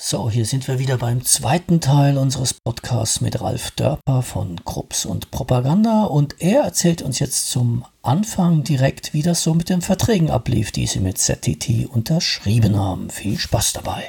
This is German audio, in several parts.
So, hier sind wir wieder beim zweiten Teil unseres Podcasts mit Ralf Dörper von Krupps und Propaganda und er erzählt uns jetzt zum Anfang direkt, wie das so mit den Verträgen ablief, die sie mit ZTT unterschrieben haben. Viel Spaß dabei.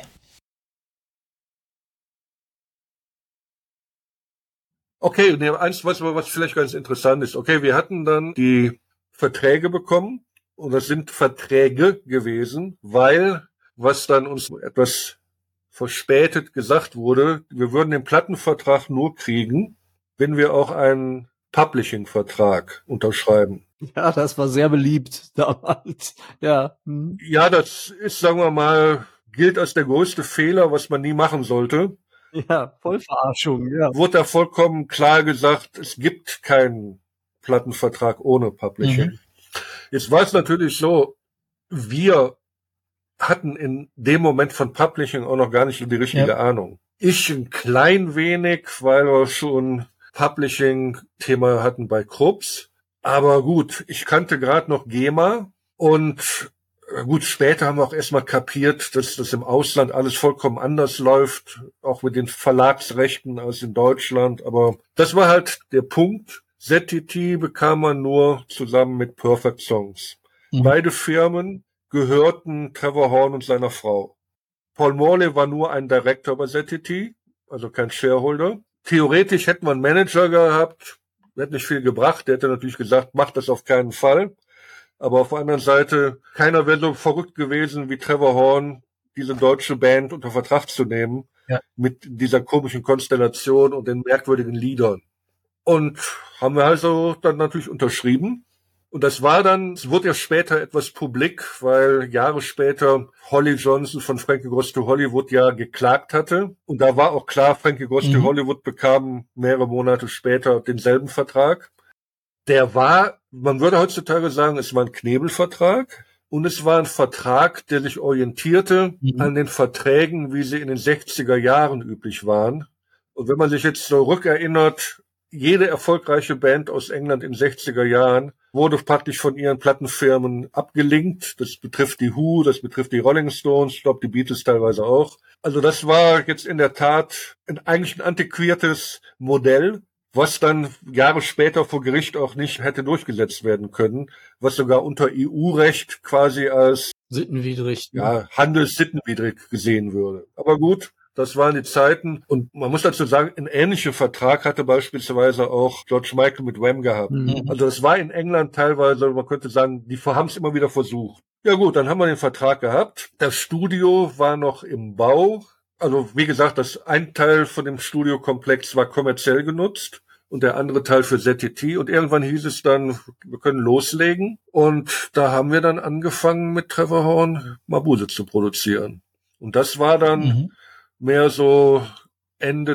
Okay, eins, was vielleicht ganz interessant ist. Okay, wir hatten dann die Verträge bekommen und das sind Verträge gewesen, weil, was dann uns etwas verspätet gesagt wurde, wir würden den Plattenvertrag nur kriegen, wenn wir auch einen Publishing-Vertrag unterschreiben. Ja, das war sehr beliebt damals. Ja. Ja, das ist, sagen wir mal, gilt als der größte Fehler, was man nie machen sollte. Ja, Vollverarschung, ja. Wurde da vollkommen klar gesagt, es gibt keinen Plattenvertrag ohne Publishing. Jetzt war es natürlich so, wir hatten in dem Moment von Publishing auch noch gar nicht die richtige Ahnung. Ich ein klein wenig, weil wir schon Publishing-Thema hatten bei Krupps. Aber gut, ich kannte gerade noch GEMA und gut, später haben wir auch erstmal kapiert, dass das im Ausland alles vollkommen anders läuft, auch mit den Verlagsrechten als in Deutschland. Aber das war halt der Punkt. ZTT bekam man nur zusammen mit Perfect Songs. Beide Firmen gehörten Trevor Horn und seiner Frau. Paul Morley war nur ein Director bei ZTT, also kein Shareholder. Theoretisch hätten wir einen Manager gehabt, der hätte nicht viel gebracht, der hätte natürlich gesagt, macht das auf keinen Fall. Aber auf der anderen Seite, keiner wäre so verrückt gewesen wie Trevor Horn, diese deutsche Band unter Vertrag zu nehmen, mit dieser komischen Konstellation und den merkwürdigen Liedern. Und haben wir also dann natürlich unterschrieben. Und das war dann, es wurde ja später etwas publik, weil Jahre später Holly Johnson von Frankie Goes to Hollywood ja geklagt hatte. Und da war auch klar, Frankie Goes to Hollywood bekam mehrere Monate später denselben Vertrag. Der war, man würde heutzutage sagen, es war ein Knebelvertrag. Und es war ein Vertrag, der sich orientierte an den Verträgen, wie sie in den 60er Jahren üblich waren. Und wenn man sich jetzt so rückerinnert, jede erfolgreiche Band aus England in den 60er Jahren wurde praktisch von ihren Plattenfirmen abgelinkt. Das betrifft die Who, das betrifft die Rolling Stones, ich glaube die Beatles teilweise auch. Also das war jetzt in der Tat eigentlich ein antiquiertes Modell, was dann Jahre später vor Gericht auch nicht hätte durchgesetzt werden können, was sogar unter EU-Recht quasi als sittenwidrig, handelssittenwidrig gesehen würde. Aber gut, das waren die Zeiten. Und man muss dazu sagen, ein ähnlicher Vertrag hatte beispielsweise auch George Michael mit Wham gehabt. Also das war in England teilweise, man könnte sagen, die haben es immer wieder versucht. Ja gut, dann haben wir den Vertrag gehabt. Das Studio war noch im Bau. Also wie gesagt, ein Teil von dem Studiokomplex war kommerziell genutzt und der andere Teil für ZTT. Und irgendwann hieß es dann, wir können loslegen. Und da haben wir dann angefangen, mit Trevor Horn Mabuse zu produzieren. Und das war dann mehr so Ende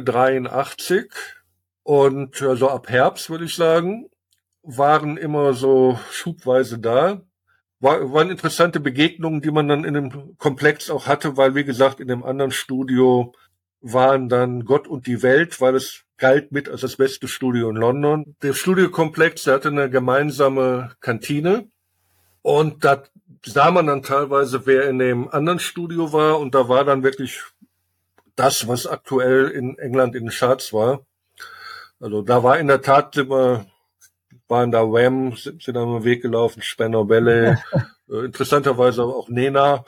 83 und so ab Herbst, würde ich sagen, waren immer so schubweise da. Waren interessante Begegnungen, die man dann in dem Komplex auch hatte, weil, wie gesagt, in dem anderen Studio waren dann Gott und die Welt, weil es galt mit als das beste Studio in London. Der Studiokomplex, der hatte eine gemeinsame Kantine und da sah man dann teilweise, wer in dem anderen Studio war und da war dann wirklich das, was aktuell in England in den Charts war. Also da war in der Tat waren da Wham, sind da am Weg gelaufen, Spanner Ballet, interessanterweise auch Nena.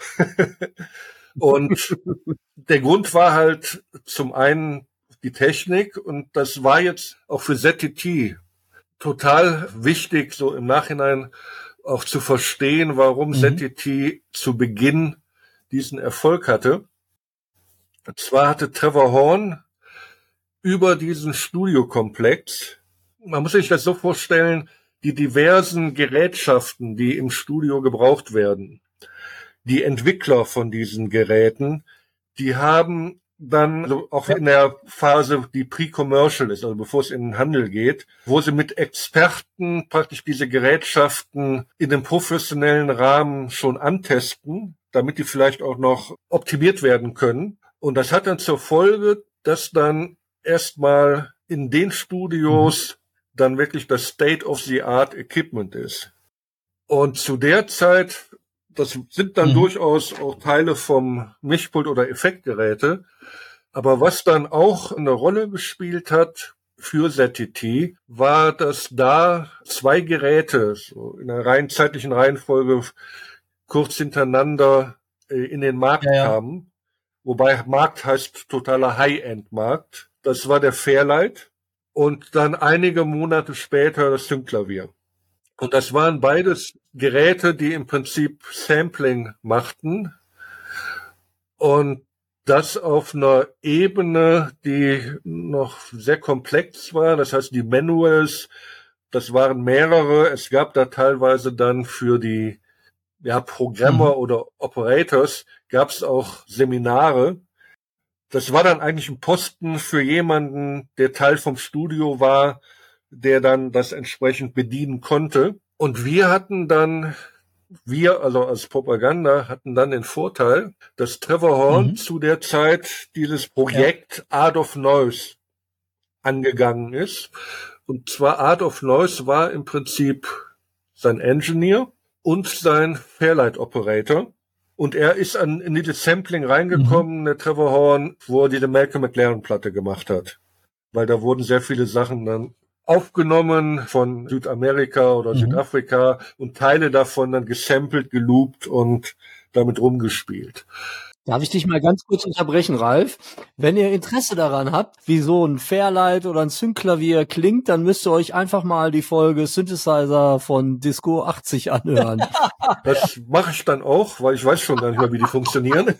Und der Grund war halt zum einen die Technik und das war jetzt auch für ZTT total wichtig, so im Nachhinein auch zu verstehen, warum ZTT zu Beginn diesen Erfolg hatte. Und zwar hatte Trevor Horn über diesen Studiokomplex, man muss sich das so vorstellen, die diversen Gerätschaften, die im Studio gebraucht werden, die Entwickler von diesen Geräten, die haben dann, also auch in der Phase, die pre-commercial ist, also bevor es in den Handel geht, wo sie mit Experten praktisch diese Gerätschaften in dem professionellen Rahmen schon antesten, damit die vielleicht auch noch optimiert werden können. Und das hat dann zur Folge, dass dann erstmal in den Studios dann wirklich das State-of-the-Art Equipment ist. Und zu der Zeit, das sind dann durchaus auch Teile vom Mischpult oder Effektgeräte. Aber was dann auch eine Rolle gespielt hat für ZTT, war, dass da zwei Geräte so in einer rein zeitlichen Reihenfolge kurz hintereinander in den Markt kamen. Wobei Markt heißt totaler High-End-Markt. Das war der Fairlight und dann einige Monate später das Synclavier. Und das waren beides Geräte, die im Prinzip Sampling machten und das auf einer Ebene, die noch sehr komplex war. Das heißt, die Manuals, das waren mehrere. Es gab da teilweise dann für die Programmer oder Operators gab es auch Seminare. Das war dann eigentlich ein Posten für jemanden, der Teil vom Studio war, der dann das entsprechend bedienen konnte. Und wir, also als Propaganda, hatten dann den Vorteil, dass Trevor Horn zu der Zeit dieses Projekt Art of Noise angegangen ist. Und zwar Art of Noise war im Prinzip sein Engineer und sein Fairlight Operator. Und er ist in dieses Sampling reingekommen, der Trevor Horn, wo er diese Malcolm McLaren Platte gemacht hat. Weil da wurden sehr viele Sachen dann aufgenommen von Südamerika oder Südafrika und Teile davon dann gesampelt, geloopt und damit rumgespielt. Darf ich dich mal ganz kurz unterbrechen, Ralf? Wenn ihr Interesse daran habt, wie so ein Fairlight oder ein Synclavier klingt, dann müsst ihr euch einfach mal die Folge Synthesizer von Disco 80 anhören. Das mache ich dann auch, weil ich weiß schon gar nicht mehr, wie die funktionieren.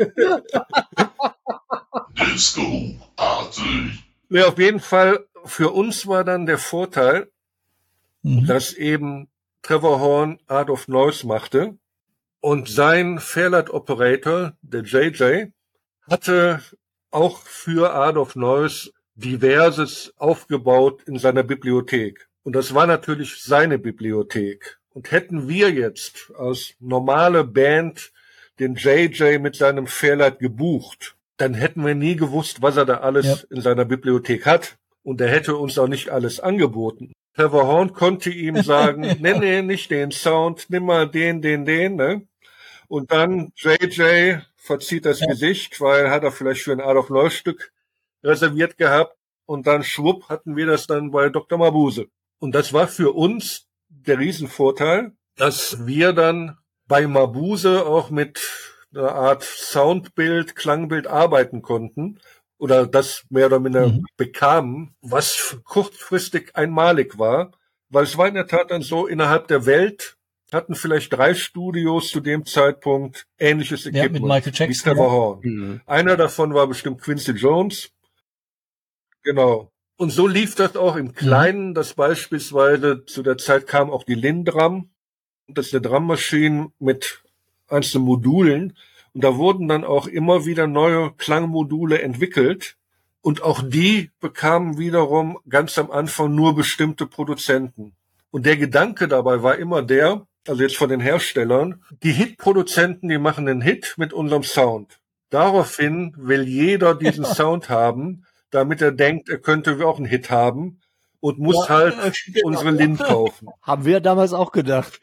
Disco 80. Ja, auf jeden Fall, für uns war dann der Vorteil, dass eben Trevor Horn Art of Noise machte. Und sein Fairlight Operator, der JJ, hatte auch für Art of Noise diverses aufgebaut in seiner Bibliothek. Und das war natürlich seine Bibliothek. Und hätten wir jetzt als normale Band den JJ mit seinem Fairlight gebucht, dann hätten wir nie gewusst, was er da alles in seiner Bibliothek hat. Und er hätte uns auch nicht alles angeboten. Trevor Horn konnte ihm sagen, nee, nicht den Sound, nimm mal den, ne? Und dann JJ verzieht das Gesicht, weil hat er vielleicht für ein Art of Noise Stück reserviert gehabt. Und dann schwupp hatten wir das dann bei Dr. Mabuse. Und das war für uns der Riesenvorteil, dass wir dann bei Mabuse auch mit einer Art Soundbild, Klangbild arbeiten konnten. Oder das mehr oder minder bekamen, was kurzfristig einmalig war. Weil es war in der Tat dann so, innerhalb der Welt hatten vielleicht 3 Studios zu dem Zeitpunkt ähnliches Equipment. Mit Michael Jackson. Wie Trevor Horn. Einer davon war bestimmt Quincy Jones. Genau. Und so lief das auch im Kleinen, dass beispielsweise zu der Zeit kam auch die Lindram. Das ist eine Drummaschine mit einzelnen Modulen. Und da wurden dann auch immer wieder neue Klangmodule entwickelt. Und auch die bekamen wiederum ganz am Anfang nur bestimmte Produzenten. Und der Gedanke dabei war immer der, also jetzt von den Herstellern, die Hitproduzenten, die machen einen Hit mit unserem Sound. Daraufhin will jeder diesen Sound haben, damit er denkt, er könnte auch einen Hit haben und muss unsere Lind kaufen. Haben wir damals auch gedacht.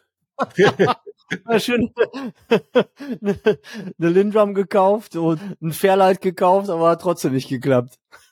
Schön eine Lindrum gekauft und ein Fairlight gekauft, aber hat trotzdem nicht geklappt.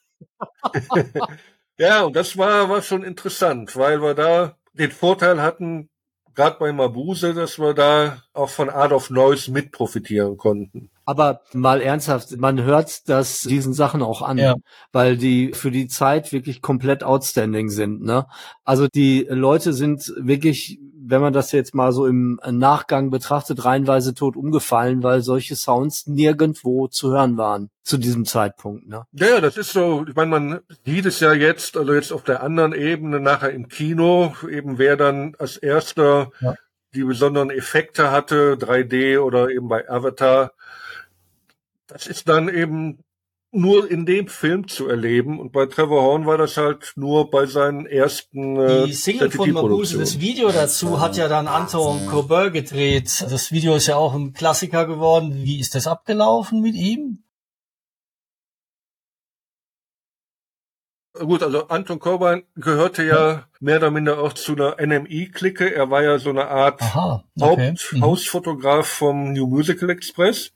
Ja, und das war schon interessant, weil wir da den Vorteil hatten, gerade bei Mabuse, dass wir da auch von Art of Noise mit profitieren konnten. Aber mal ernsthaft, man hört das diesen Sachen auch an, weil die für die Zeit wirklich komplett outstanding sind, ne? Also die Leute sind wirklich, wenn man das jetzt mal so im Nachgang betrachtet, reihenweise tot umgefallen, weil solche Sounds nirgendwo zu hören waren zu diesem Zeitpunkt, ne? Ja, das ist so, ich meine, man sieht es ja jetzt, also jetzt auf der anderen Ebene nachher im Kino, eben wer dann als erster die besonderen Effekte hatte, 3D oder eben bei Avatar. Das ist dann eben nur in dem Film zu erleben. Und bei Trevor Horn war das halt nur bei seinen ersten Die Single von Mabuse, das Video dazu hat ja dann Anton Corbin gedreht. Das Video ist ja auch ein Klassiker geworden. Wie ist das abgelaufen mit ihm? Gut, also Anton Corbijn gehörte ja mehr oder minder auch zu einer NME-Clique. Er war ja so eine Art Hausfotograf vom New Musical Express.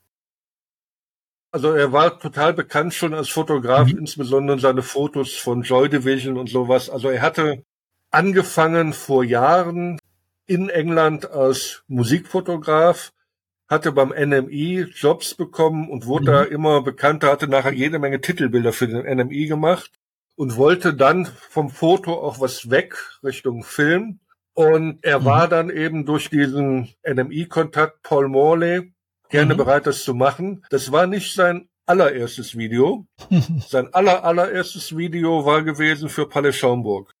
Also er war total bekannt schon als Fotograf, insbesondere seine Fotos von Joy Division und sowas. Also er hatte angefangen vor Jahren in England als Musikfotograf, hatte beim NME Jobs bekommen und wurde da immer bekannter, hatte nachher jede Menge Titelbilder für den NME gemacht und wollte dann vom Foto auch was weg Richtung Film. Und er war dann eben durch diesen NME-Kontakt Paul Morley gerne bereit, das zu machen. Das war nicht sein allererstes Video. Sein allererstes Video war gewesen für Palais Schaumburg.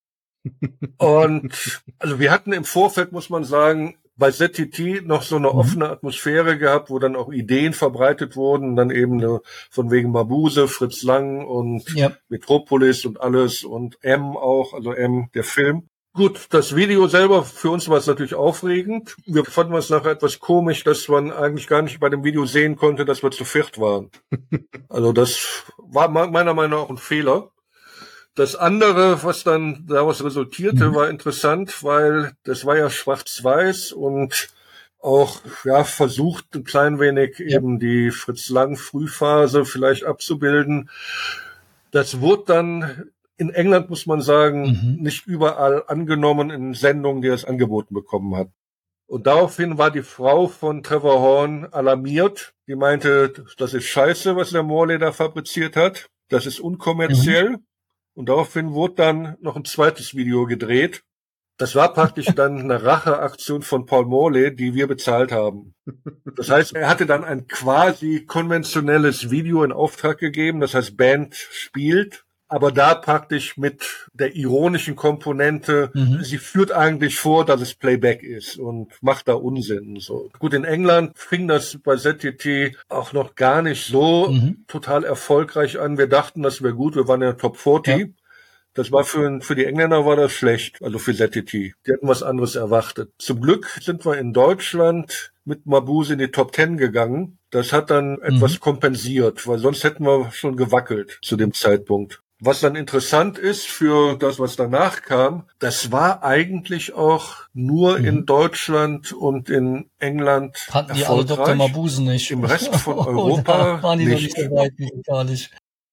Und also wir hatten im Vorfeld, muss man sagen, bei ZTT noch so eine offene Atmosphäre gehabt, wo dann auch Ideen verbreitet wurden, dann eben von wegen Mabuse, Fritz Lang und Metropolis und alles und M auch, also M, der Film. Gut, das Video selber, für uns war es natürlich aufregend. Wir fanden es nachher etwas komisch, dass man eigentlich gar nicht bei dem Video sehen konnte, dass wir zu viert waren. Also das war meiner Meinung nach auch ein Fehler. Das andere, was dann daraus resultierte, war interessant, weil das war ja schwarz-weiß und auch versucht ein klein wenig eben die Fritz Lang Frühphase vielleicht abzubilden. Das wurde dann in England, muss man sagen, nicht überall angenommen in Sendungen, die es angeboten bekommen hat. Und daraufhin war die Frau von Trevor Horn alarmiert. Die meinte, das ist scheiße, was der Morley da fabriziert hat. Das ist unkommerziell. Und daraufhin wurde dann noch ein zweites Video gedreht. Das war praktisch dann eine Racheaktion von Paul Morley, die wir bezahlt haben. Das heißt, er hatte dann ein quasi konventionelles Video in Auftrag gegeben. Das heißt, Band spielt. Aber da praktisch mit der ironischen Komponente, sie führt eigentlich vor, dass es Playback ist und macht da Unsinn. So. Gut, in England fing das bei ZTT auch noch gar nicht so total erfolgreich an. Wir dachten, das wäre gut, wir waren ja Top 40. Ja. Das war für die Engländer war das schlecht, also für ZTT. Die hatten was anderes erwartet. Zum Glück sind wir in Deutschland mit Mabuse in die Top 10 gegangen. Das hat dann etwas kompensiert, weil sonst hätten wir schon gewackelt zu dem Zeitpunkt. Was dann interessant ist für das, was danach kam, das war eigentlich auch nur in Deutschland und in England kannten die alle Dr. Mabuse nicht. Im Rest von Europa waren die nicht so weit, gar nicht.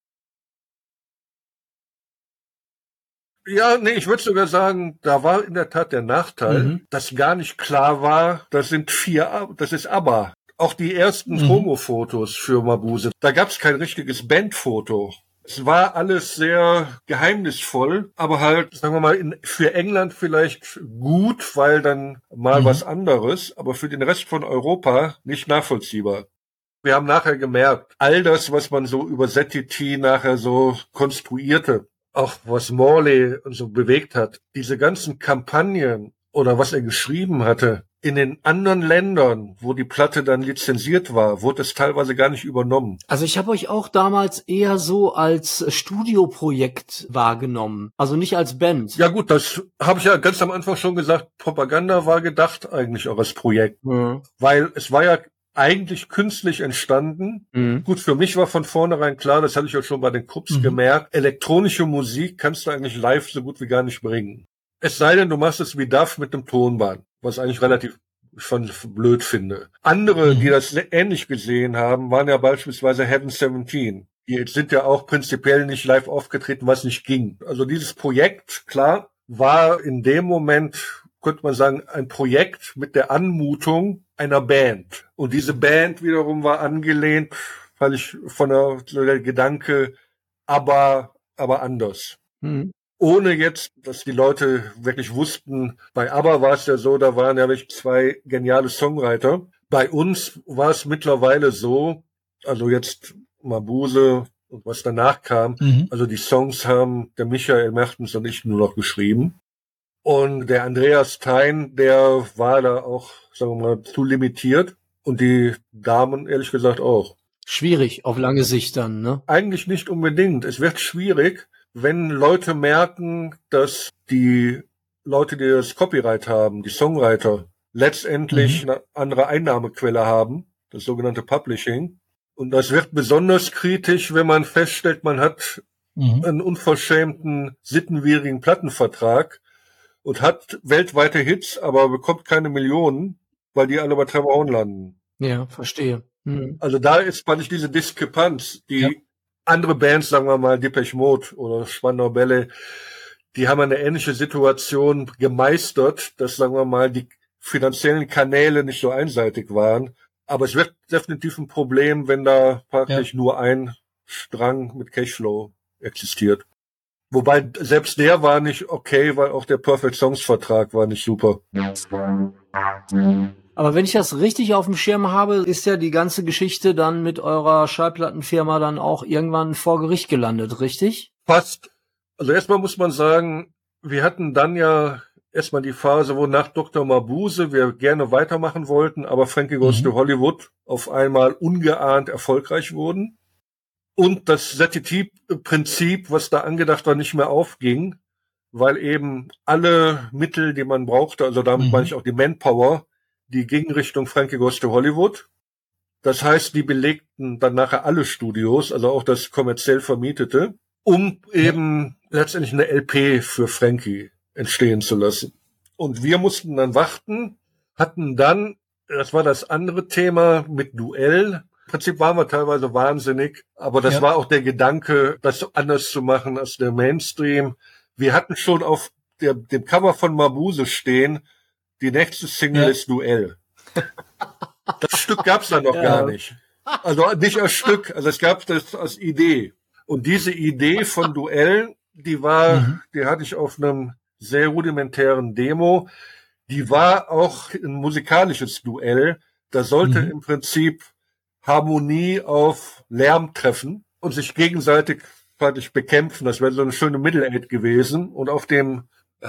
Ja, nee, ich würde sogar sagen, da war in der Tat der Nachteil, dass gar nicht klar war, das ist ABBA. Auch die ersten Promo-Fotos für Mabuse, da gab es kein richtiges Bandfoto. Es war alles sehr geheimnisvoll, aber halt, sagen wir mal, für England vielleicht gut, weil dann mal was anderes, aber für den Rest von Europa nicht nachvollziehbar. Wir haben nachher gemerkt, all das, was man so über ZTT nachher so konstruierte, auch was Morley so bewegt hat, diese ganzen Kampagnen oder was er geschrieben hatte, in den anderen Ländern, wo die Platte dann lizenziert war, wurde es teilweise gar nicht übernommen. Also ich habe euch auch damals eher so als Studioprojekt wahrgenommen, also nicht als Band. Ja gut, das habe ich ja ganz am Anfang schon gesagt, Propaganda war gedacht eigentlich auch als Projekt, weil es war ja eigentlich künstlich entstanden. Gut, für mich war von vornherein klar, das hatte ich auch schon bei den Krups gemerkt, elektronische Musik kannst du eigentlich live so gut wie gar nicht bringen. Es sei denn, du machst es wie Duff mit dem Tonband, was eigentlich relativ schon blöd finde. Andere, die das ähnlich gesehen haben, waren ja beispielsweise Heaven 17. Die sind ja auch prinzipiell nicht live aufgetreten, was nicht ging. Also dieses Projekt, klar, war in dem Moment, könnte man sagen, ein Projekt mit der Anmutung einer Band. Und diese Band wiederum war angelehnt, weil ich von der Gedanke, aber anders. Ohne jetzt, dass die Leute wirklich wussten, bei ABBA war es ja so, da waren ja wirklich zwei geniale Songwriter. Bei uns war es mittlerweile so, also jetzt Mabuse und was danach kam, also die Songs haben der Michael Mertens und ich nur noch geschrieben. Und der Andreas Thein, der war da auch, sagen wir mal, zu limitiert. Und die Damen, ehrlich gesagt, auch. Schwierig auf lange Sicht dann, ne? Eigentlich nicht unbedingt. Es wird schwierig, wenn Leute merken, dass die Leute, die das Copyright haben, die Songwriter, letztendlich eine andere Einnahmequelle haben, das sogenannte Publishing. Und das wird besonders kritisch, wenn man feststellt, man hat einen unverschämten, sittenwidrigen Plattenvertrag und hat weltweite Hits, aber bekommt keine Millionen, weil die alle bei Trevor Horn landen. Ja, verstehe. Also da fand ich diese Diskrepanz, die andere Bands, sagen wir mal Depeche Mode oder Spandau Ballet, die haben eine ähnliche Situation gemeistert, dass, sagen wir mal, die finanziellen Kanäle nicht so einseitig waren. Aber es wird definitiv ein Problem, wenn da praktisch nur ein Strang mit Cashflow existiert. Wobei selbst der war nicht okay, weil auch der Perfect Songs Vertrag war nicht super. Aber wenn ich das richtig auf dem Schirm habe, ist ja die ganze Geschichte dann mit eurer Schallplattenfirma dann auch irgendwann vor Gericht gelandet, richtig? Fast. Also erstmal muss man sagen, wir hatten dann ja erstmal die Phase, wo nach Dr. Mabuse wir gerne weitermachen wollten, aber Frankie Goes to Hollywood auf einmal ungeahnt erfolgreich wurden. Und das ZTT-Prinzip, was da angedacht war, nicht mehr aufging, weil eben alle Mittel, die man brauchte, also damit meine ich auch die Manpower, die gingen Richtung Frankie Goes to Hollywood. Das heißt, die belegten dann nachher alle Studios, also auch das kommerziell Vermietete, um eben letztendlich eine LP für Frankie entstehen zu lassen. Und wir mussten dann warten, hatten dann, das war das andere Thema mit Duell. Im Prinzip waren wir teilweise wahnsinnig, aber das war auch der Gedanke, das anders zu machen als der Mainstream. Wir hatten schon auf dem Cover von Mabuse stehen, die nächste Single ist Duell. Das Stück gab's dann noch gar nicht. Also nicht als Stück, also es gab das als Idee. Und diese Idee von Duell, die hatte ich auf einem sehr rudimentären Demo. Die war auch ein musikalisches Duell. Da sollte im Prinzip Harmonie auf Lärm treffen und sich gegenseitig praktisch bekämpfen. Das wäre so eine schöne Middle Eight gewesen. Und auf dem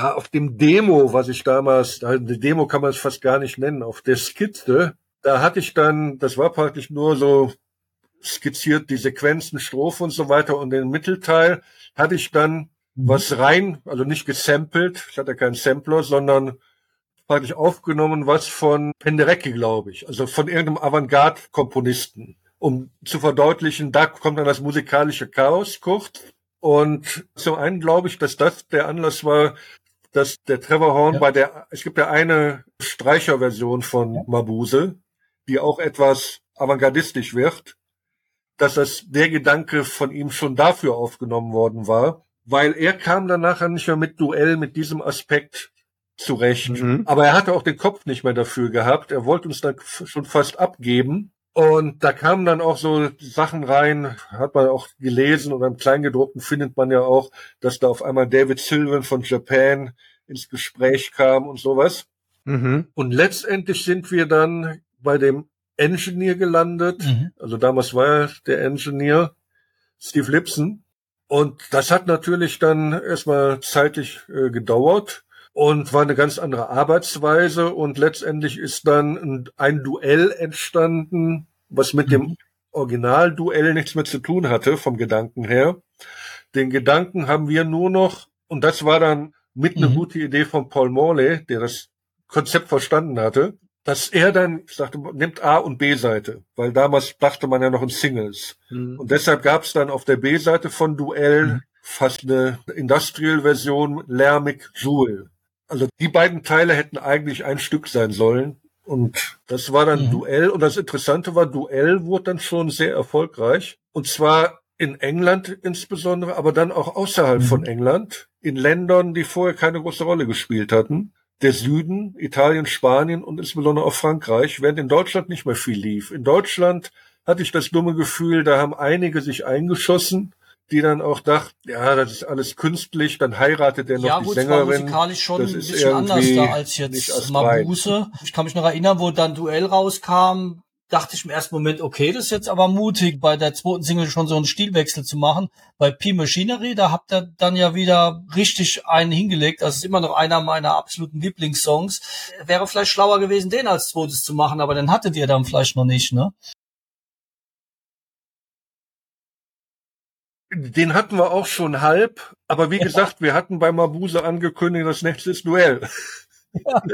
Demo, was ich damals, die Demo kann man es fast gar nicht nennen, auf der Skizze, da hatte ich dann, das war praktisch nur so skizziert, die Sequenzen, Strophe und so weiter, und den Mittelteil hatte ich dann was rein, also nicht gesampelt, ich hatte keinen Sampler, sondern praktisch aufgenommen, was von Penderecki, glaube ich, also von irgendeinem Avantgarde-Komponisten, um zu verdeutlichen, da kommt dann das musikalische Chaos kurz. Und zum einen glaube ich, dass das der Anlass war, dass der Trevor Horn es gibt ja eine Streicherversion von Mabuse, die auch etwas avantgardistisch wird, dass der Gedanke von ihm schon dafür aufgenommen worden war, weil er kam dann nachher nicht mehr mit Duell, mit diesem Aspekt zurecht. Aber er hatte auch den Kopf nicht mehr dafür gehabt. Er wollte uns dann schon fast abgeben. Und da kamen dann auch so Sachen rein, hat man auch gelesen, und im Kleingedruckten findet man ja auch, dass da auf einmal David Sylvian von Japan ins Gespräch kam und sowas. Und letztendlich sind wir dann bei dem Engineer gelandet. Also damals war er der Engineer, Steve Lipson. Und das hat natürlich dann erstmal zeitlich gedauert und war eine ganz andere Arbeitsweise. Und letztendlich ist dann ein Duell entstanden, was mit dem Originalduell nichts mehr zu tun hatte, vom Gedanken her. Den Gedanken haben wir nur noch, und das war dann mit eine gute Idee von Paul Morley, der das Konzept verstanden hatte, dass er dann sagte, nimmt A- und B-Seite, weil damals dachte man ja noch in Singles. Und deshalb gab es dann auf der B-Seite von Duell fast eine Industrial-Version, lärmig, Jewel. Also die beiden Teile hätten eigentlich ein Stück sein sollen. Und das war dann Duell. Und das Interessante war, Duell wurde dann schon sehr erfolgreich. Und zwar in England insbesondere, aber dann auch außerhalb von England, in Ländern, die vorher keine große Rolle gespielt hatten. Der Süden, Italien, Spanien und insbesondere auch Frankreich, während in Deutschland nicht mehr viel lief. In Deutschland hatte ich das dumme Gefühl, da haben einige sich eingeschossen, die dann auch dachten, ja, das ist alles künstlich, dann heiratet er noch die Sängerin. Ja, musikalisch schon ein bisschen anders da als jetzt Mabuse. Ich kann mich noch erinnern, wo dann Duell rauskam, dachte ich im ersten Moment, okay, das ist jetzt aber mutig, bei der zweiten Single schon so einen Stilwechsel zu machen. Bei P Machinery, da habt ihr dann ja wieder richtig einen hingelegt. Das ist immer noch einer meiner absoluten Lieblingssongs. Wäre vielleicht schlauer gewesen, den als zweites zu machen, aber den hattet ihr dann vielleicht noch nicht, ne? Den hatten wir auch schon halb, aber wie gesagt, wir hatten bei Mabuse angekündigt, das nächste ist Duell.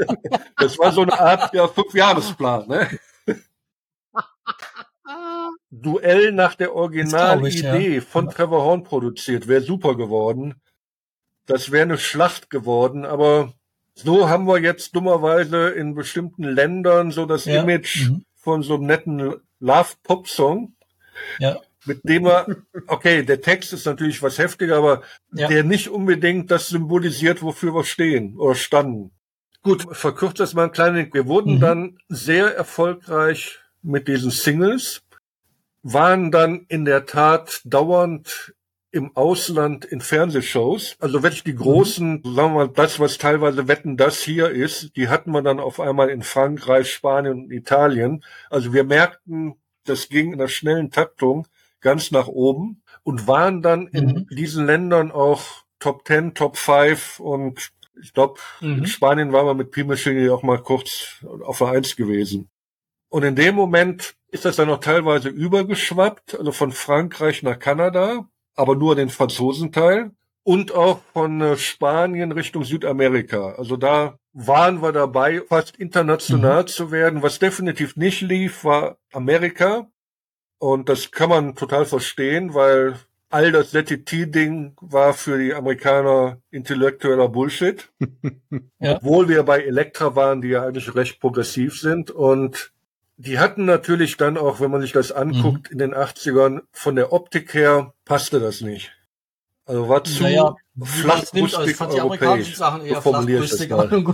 Das war so eine Art 5-Jahresplan, ne? Duell nach der Originalidee von Trevor Horn produziert, wäre super geworden. Das wäre eine Schlacht geworden, aber so haben wir jetzt dummerweise in bestimmten Ländern so das Image von so einem netten Love-Pop-Song, mit dem okay, der Text ist natürlich was heftiger, aber der nicht unbedingt das symbolisiert, wofür wir stehen oder standen. Gut, verkürzt das mal ein kleines. Wir wurden dann sehr erfolgreich mit diesen Singles, waren dann in der Tat dauernd im Ausland in Fernsehshows. Also wirklich die großen, sagen wir mal, das, was teilweise Wetten, das hier ist, die hatten wir dann auf einmal in Frankreich, Spanien und Italien. Also wir merkten, das ging in einer schnellen Taktung ganz nach oben und waren dann in diesen Ländern auch Top 10, Top 5 und ich glaube, in Spanien waren wir mit P-Machine auch mal kurz auf der 1 gewesen. Und in dem Moment ist das dann auch teilweise übergeschwappt, also von Frankreich nach Kanada, aber nur den Franzosenteil und auch von Spanien Richtung Südamerika. Also da waren wir dabei, fast international zu werden. Was definitiv nicht lief, war Amerika. Und das kann man total verstehen, weil all das ZTT-Ding war für die Amerikaner intellektueller Bullshit. Obwohl wir bei Elektra waren, die ja eigentlich recht progressiv sind. Und die hatten natürlich dann auch, wenn man sich das anguckt, in den 80ern, von der Optik her, passte das nicht. Also war zu flachbrüstig ich fand die amerikanischen Sachen eher flachbrüstig.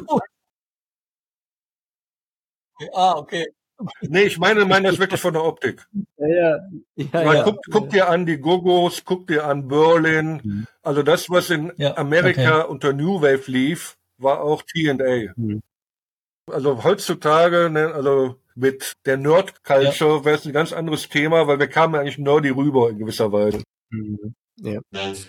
Okay. Nee, ich meine das wirklich von der Optik. Guck dir an die Go-Go's, guck dir an Berlin. Also das, was in Amerika unter New Wave lief, war auch T&A. Also heutzutage, also mit der Nerd-Culture wäre es ein ganz anderes Thema, weil wir kamen eigentlich nerdy rüber in gewisser Weise. Ja,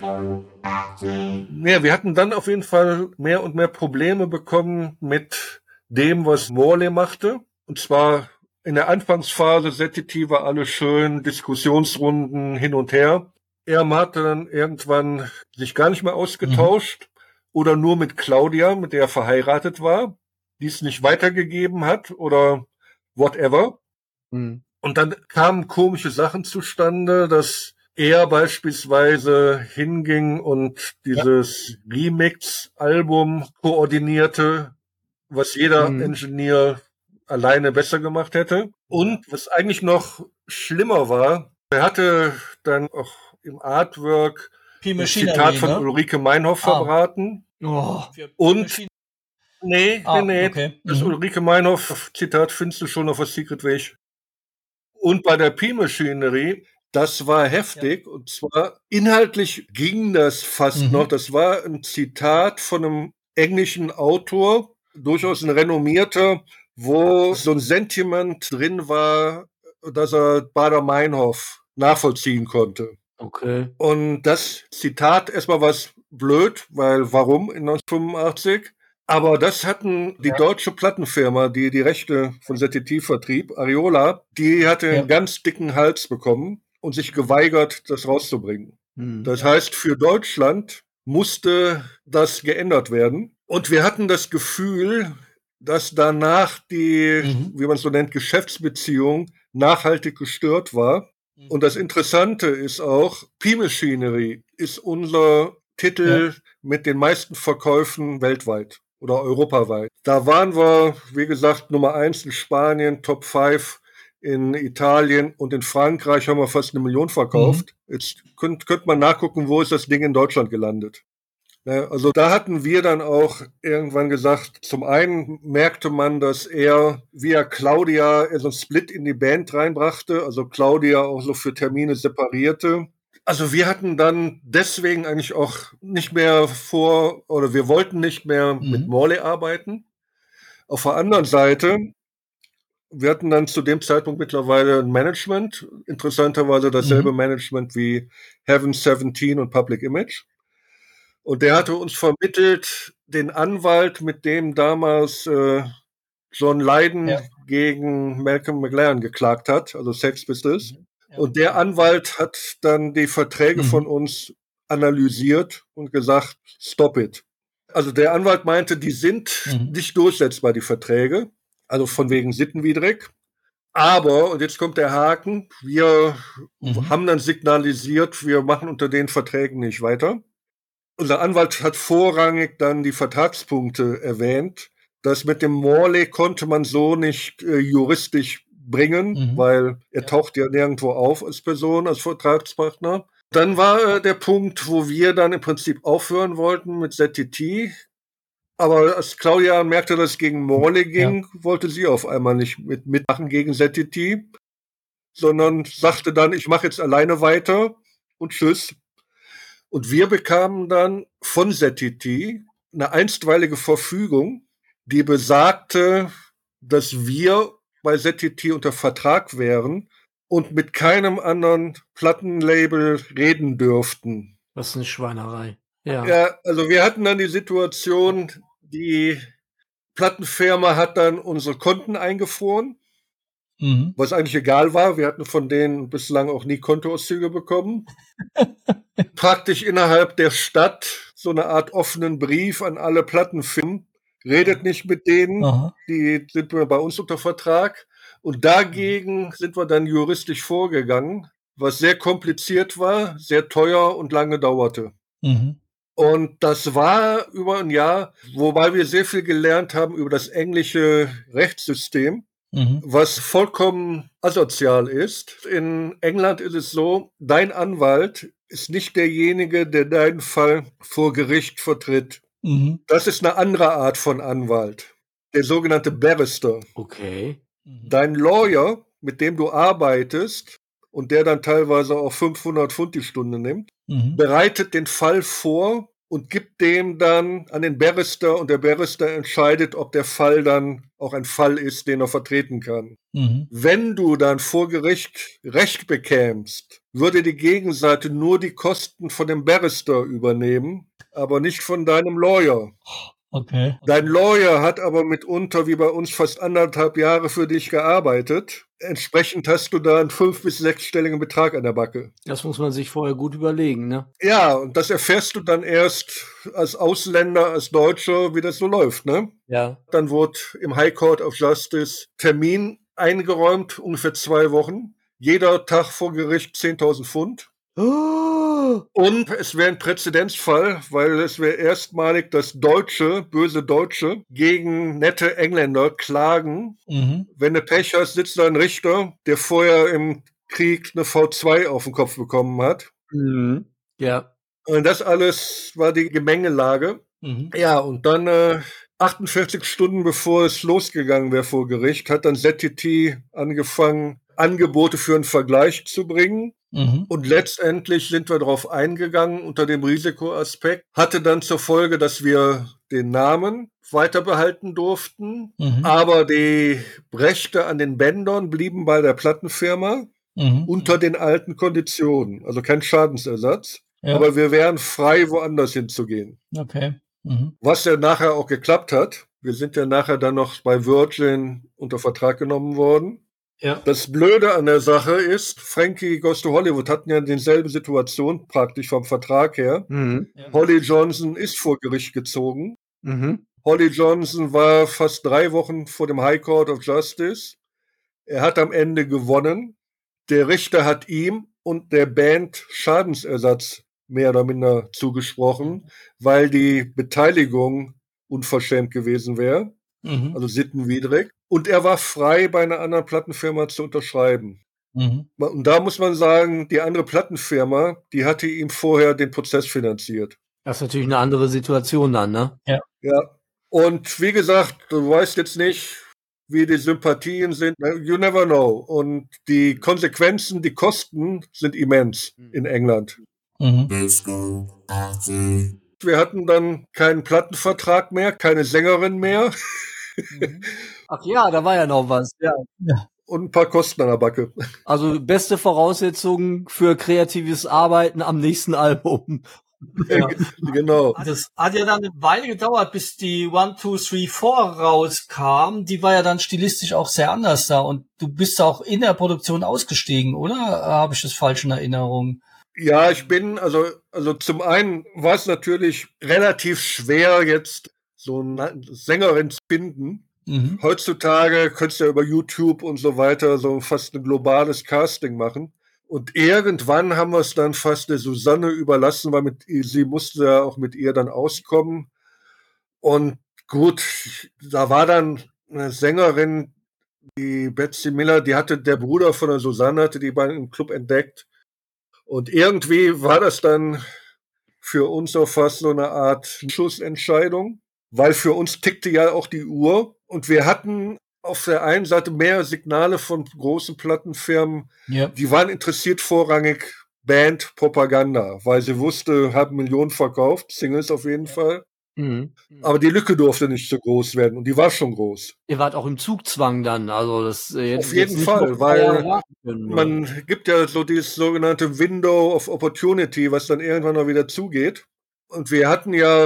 wir hatten dann auf jeden Fall mehr und mehr Probleme bekommen mit dem, was Morley machte. Und zwar in der Anfangsphase ZTT war alles schön, Diskussionsrunden hin und her. Er hatte dann irgendwann sich gar nicht mehr ausgetauscht oder nur mit Claudia, mit der er verheiratet war, die es nicht weitergegeben hat oder whatever. Und dann kamen komische Sachen zustande, dass er beispielsweise hinging und dieses Remix-Album koordinierte, was jeder Ingenieur alleine besser gemacht hätte. Und was eigentlich noch schlimmer war, er hatte dann auch im Artwork ein Zitat von Ulrike Meinhoff verbraten. Und okay. Das Ulrike Meinhoff-Zitat findest du schon auf der Secret Weg. Und bei der P-Machinery, das war heftig. Und zwar inhaltlich ging das fast noch. Das war ein Zitat von einem englischen Autor, durchaus ein renommierter, wo so ein Sentiment drin war, dass er Baader-Meinhof nachvollziehen konnte. Okay. Und das Zitat erstmal was blöd, weil warum in 1985? Aber das hatten die deutsche Plattenfirma, die die Rechte von ZTT vertrieb, Ariola, die hatte einen ganz dicken Hals bekommen und sich geweigert, das rauszubringen. Das heißt, für Deutschland musste das geändert werden. Und wir hatten das Gefühl, dass danach die, wie man es so nennt, Geschäftsbeziehung nachhaltig gestört war. Und das Interessante ist auch, P-Machinery ist unser Titel mit den meisten Verkäufen weltweit oder europaweit. Da waren wir, wie gesagt, Nummer 1 in Spanien, Top 5 in Italien und in Frankreich haben wir fast 1 Million verkauft. Jetzt könnte man nachgucken, wo ist das Ding in Deutschland gelandet. Also da hatten wir dann auch irgendwann gesagt, zum einen merkte man, dass er via Claudia so einen Split in die Band reinbrachte, also Claudia auch so für Termine separierte. Also wir hatten dann deswegen eigentlich auch nicht mehr vor, oder wir wollten nicht mehr mit Morley arbeiten. Auf der anderen Seite, wir hatten dann zu dem Zeitpunkt mittlerweile ein Management, interessanterweise dasselbe Management wie Heaven 17 und Public Image. Und der hatte uns vermittelt, den Anwalt, mit dem damals John Lydon gegen Malcolm McLaren geklagt hat, also Sex Pistols. Und der Anwalt hat dann die Verträge von uns analysiert und gesagt, stop it. Also der Anwalt meinte, die sind nicht durchsetzbar, die Verträge, also von wegen sittenwidrig. Aber, und jetzt kommt der Haken, wir haben dann signalisiert, wir machen unter den Verträgen nicht weiter. Unser Anwalt hat vorrangig dann die Vertragspunkte erwähnt. Das mit dem Morley konnte man so nicht juristisch bringen, weil er taucht ja nirgendwo auf als Person, als Vertragspartner. Dann war der Punkt, wo wir dann im Prinzip aufhören wollten mit ZTT. Aber als Claudia merkte, dass es gegen Morley ging, wollte sie auf einmal nicht mitmachen gegen ZTT, sondern sagte dann, ich mache jetzt alleine weiter und tschüss. Und wir bekamen dann von ZTT eine einstweilige Verfügung, die besagte, dass wir bei ZTT unter Vertrag wären und mit keinem anderen Plattenlabel reden dürften. Das ist eine Schweinerei. Ja, also wir hatten dann die Situation, die Plattenfirma hat dann unsere Konten eingefroren, was eigentlich egal war. Wir hatten von denen bislang auch nie Kontoauszüge bekommen. Praktisch innerhalb der Stadt so eine Art offenen Brief an alle Plattenfirmen. Redet nicht mit denen, die sind bei uns unter Vertrag. Und dagegen sind wir dann juristisch vorgegangen, was sehr kompliziert war, sehr teuer und lange dauerte. Und das war über ein Jahr, wobei wir sehr viel gelernt haben über das englische Rechtssystem, was vollkommen asozial ist. In England ist es so, dein Anwalt ist nicht derjenige, der deinen Fall vor Gericht vertritt. Das ist eine andere Art von Anwalt, der sogenannte Barrister. Okay. Dein Lawyer, mit dem du arbeitest und der dann teilweise auch 500 Pfund die Stunde nimmt, bereitet den Fall vor und gibt dem dann an den Barrister und der Barrister entscheidet, ob der Fall dann auch ein Fall ist, den er vertreten kann. Wenn du dann vor Gericht Recht bekämst, würde die Gegenseite nur die Kosten von dem Barrister übernehmen, aber nicht von deinem Lawyer. Okay. Dein Lawyer hat aber mitunter, wie bei uns, fast 1,5 Jahre für dich gearbeitet. Entsprechend hast du da einen 5- bis 6-stelligen Betrag an der Backe. Das muss man sich vorher gut überlegen, ne? Ja, und das erfährst du dann erst als Ausländer, als Deutscher, wie das so läuft, ne? Ja. Dann wurde im High Court of Justice Termin eingeräumt, ungefähr 2 Wochen. Jeder Tag vor Gericht 10.000 Pfund. Und es wäre ein Präzedenzfall, weil es wäre erstmalig, dass böse Deutsche gegen nette Engländer klagen. Wenn du Pech hast, sitzt da ein Richter, der vorher im Krieg eine V2 auf den Kopf bekommen hat. Ja. Und das alles war die Gemengelage. Ja, und dann 48 Stunden bevor es losgegangen wäre vor Gericht, hat dann ZTT angefangen, Angebote für einen Vergleich zu bringen. Und letztendlich sind wir darauf eingegangen unter dem Risikoaspekt. Hatte dann zur Folge, dass wir den Namen weiter behalten durften, aber die Rechte an den Bändern blieben bei der Plattenfirma unter den alten Konditionen. Also kein Schadensersatz, aber wir wären frei, woanders hinzugehen. Okay. Was ja nachher auch geklappt hat. Wir sind ja nachher dann noch bei Virgin unter Vertrag genommen worden. Ja. Das Blöde an der Sache ist, Frankie Goes to Hollywood hatten ja dieselbe Situation praktisch vom Vertrag her. Holly Johnson ist vor Gericht gezogen. Holly Johnson war fast 3 Wochen vor dem High Court of Justice. Er hat am Ende gewonnen. Der Richter hat ihm und der Band Schadensersatz mehr oder minder zugesprochen, weil die Beteiligung unverschämt gewesen wäre. Also sittenwidrig. Und er war frei, bei einer anderen Plattenfirma zu unterschreiben. Und da muss man sagen, die andere Plattenfirma, die hatte ihm vorher den Prozess finanziert. Das ist natürlich eine andere Situation dann, ne? Ja. Und wie gesagt, du weißt jetzt nicht, wie die Sympathien sind. You never know. Und die Konsequenzen, die Kosten sind immens in England. Wir hatten dann keinen Plattenvertrag mehr, keine Sängerin mehr. Ach ja, da war ja noch was. Ja. Und ein paar Kosten an der Backe. Also beste Voraussetzungen für kreatives Arbeiten am nächsten Album. Ja. Genau. Das hat ja dann eine Weile gedauert, bis die 1, 2, 3, 4 rauskam. Die war ja dann stilistisch auch sehr anders da. Und du bist auch in der Produktion ausgestiegen, oder? Habe ich das falsch in Erinnerung? Ja, ich bin, also zum einen war es natürlich relativ schwer, jetzt so eine Sängerin zu finden. Heutzutage könntest du ja über YouTube und so weiter so fast ein globales Casting machen. Und irgendwann haben wir es dann fast der Susanne überlassen, weil sie musste ja auch mit ihr dann auskommen. Und gut, da war dann eine Sängerin, die Betsy Miller, der Bruder von der Susanne hatte die beiden im Club entdeckt. Und irgendwie war das dann für uns auch fast so eine Art Schussentscheidung, weil für uns tickte ja auch die Uhr. Und wir hatten auf der einen Seite mehr Signale von großen Plattenfirmen, die waren interessiert vorrangig Band Propaganda, weil sie wusste, haben Millionen verkauft, Singles auf jeden Fall. Aber die Lücke durfte nicht so groß werden und die war schon groß. Ihr wart auch im Zugzwang dann, also das auf jeden Fall, weil man gibt ja so dieses sogenannte Window of Opportunity, was dann irgendwann noch wieder zugeht. Und wir hatten ja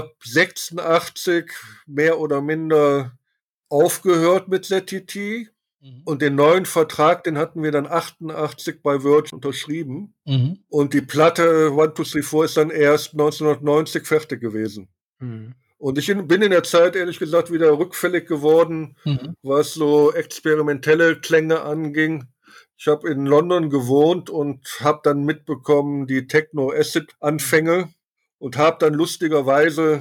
86 mehr oder minder aufgehört mit ZTT und den neuen Vertrag, den hatten wir dann 88 bei Virgin unterschrieben. Und die Platte 1, 2, 3, 4 ist dann erst 1990 fertig gewesen. Und ich bin in der Zeit, ehrlich gesagt, wieder rückfällig geworden, was so experimentelle Klänge anging. Ich habe in London gewohnt und habe dann mitbekommen die Techno-Acid-Anfänge und habe dann lustigerweise,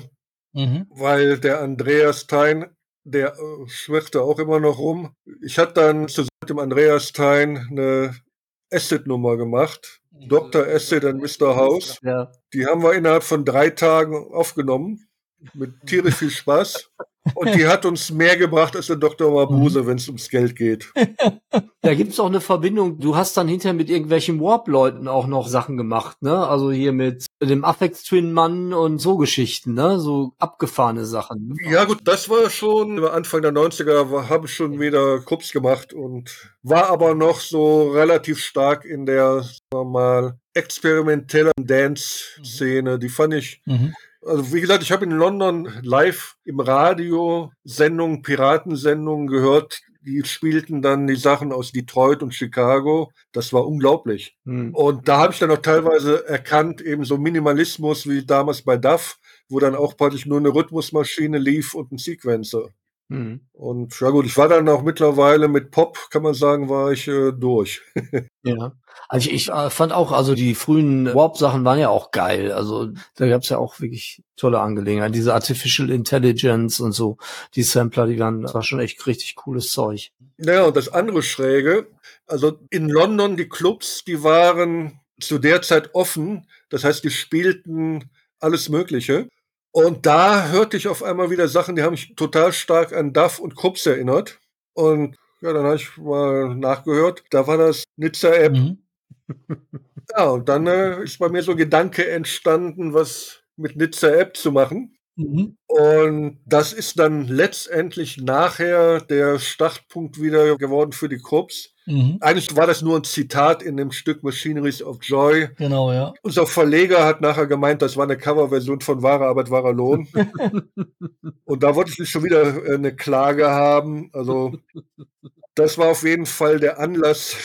weil der Andreas Thein, der schwirrte auch immer noch rum, ich hatte dann zusammen mit dem Andreas Thein eine Acid-Nummer gemacht, Dr. Acid and Mr. House. Ja. Die haben wir innerhalb von 3 Tagen aufgenommen, mit tierisch viel Spaß. Und die hat uns mehr gebracht als der Dr. Mabuse, wenn es ums Geld geht. Da gibt's auch eine Verbindung. Du hast dann hinterher mit irgendwelchen Warp-Leuten auch noch Sachen gemacht, ne? Also hier mit dem Aphex-Twin-Mann und so Geschichten, ne? So abgefahrene Sachen. Ja gut, das war schon Anfang der 90er, habe ich schon wieder Krups gemacht und war aber noch so relativ stark in der, sagen wir mal, experimentellen Dance-Szene. Die fand ich... Also wie gesagt, ich habe in London live im Radio Sendungen, Piratensendungen gehört, die spielten dann die Sachen aus Detroit und Chicago. Das war unglaublich. Und da habe ich dann auch teilweise erkannt, eben so Minimalismus wie damals bei Duff, wo dann auch praktisch nur eine Rhythmusmaschine lief und ein Sequencer. Und ja gut, ich war dann auch mittlerweile mit Pop, kann man sagen, war ich durch. Ja. Also ich fand auch, also die frühen Warp-Sachen waren ja auch geil. Also da gab's ja auch wirklich tolle Angelegenheiten. Diese Artificial Intelligence und so, die Sampler, das war schon echt richtig cooles Zeug. Naja, und das andere Schräge, also in London, die Clubs, die waren zu der Zeit offen. Das heißt, die spielten alles Mögliche. Und da hörte ich auf einmal wieder Sachen, die haben mich total stark an Duff und Krups erinnert. Und ja, dann habe ich mal nachgehört. Da war das Nizza-App. Ja, und dann ist bei mir so ein Gedanke entstanden, was mit Nizza-App zu machen. Und das ist dann letztendlich nachher der Startpunkt wieder geworden für die Krups. Eigentlich war das nur ein Zitat in dem Stück Machineries of Joy. Genau, ja. Unser Verleger hat nachher gemeint, das war eine Coverversion von Wahre Arbeit, wahrer Lohn. Und da wollte ich nicht schon wieder eine Klage haben. Also das war auf jeden Fall der Anlass,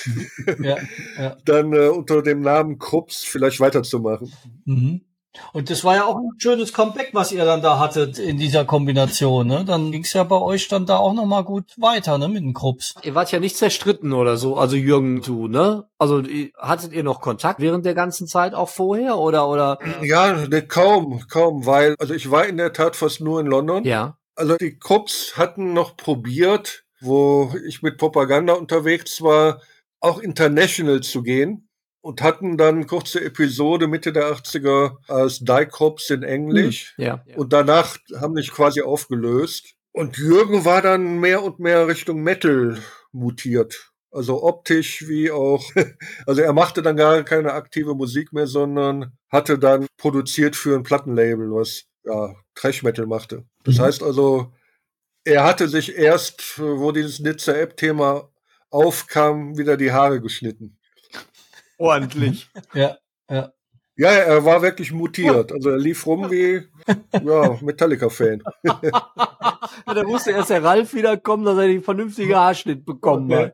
dann unter dem Namen Krups vielleicht weiterzumachen. Und das war ja auch ein schönes Comeback, was ihr dann da hattet in dieser Kombination, ne? Dann ging's ja bei euch dann da auch nochmal gut weiter, ne, mit den Krups. Ihr wart ja nicht zerstritten oder so, also Jürgen, du, ne? Also hattet ihr noch Kontakt während der ganzen Zeit auch vorher oder? Ja, ne, kaum, weil, also ich war in der Tat fast nur in London. Ja. Also die Krups hatten noch probiert, wo ich mit Propaganda unterwegs war, auch international zu gehen. Und hatten dann kurze Episode Mitte der 80er als Die Krups in Englisch. Ja. Und danach haben sich quasi aufgelöst. Und Jürgen war dann mehr und mehr Richtung Metal mutiert. Also optisch wie auch, also er machte dann gar keine aktive Musik mehr, sondern hatte dann produziert für ein Plattenlabel, was ja Thrash-Metal machte. Das heißt also, er hatte sich erst, wo dieses Nizza-App-Thema aufkam, wieder die Haare geschnitten. Ordentlich. Ja. Ja, er war wirklich mutiert. Also er lief rum wie Metallica-Fan. Ja, da musste erst der Ralf wiederkommen, dass er den vernünftigen Haarschnitt bekommen hat.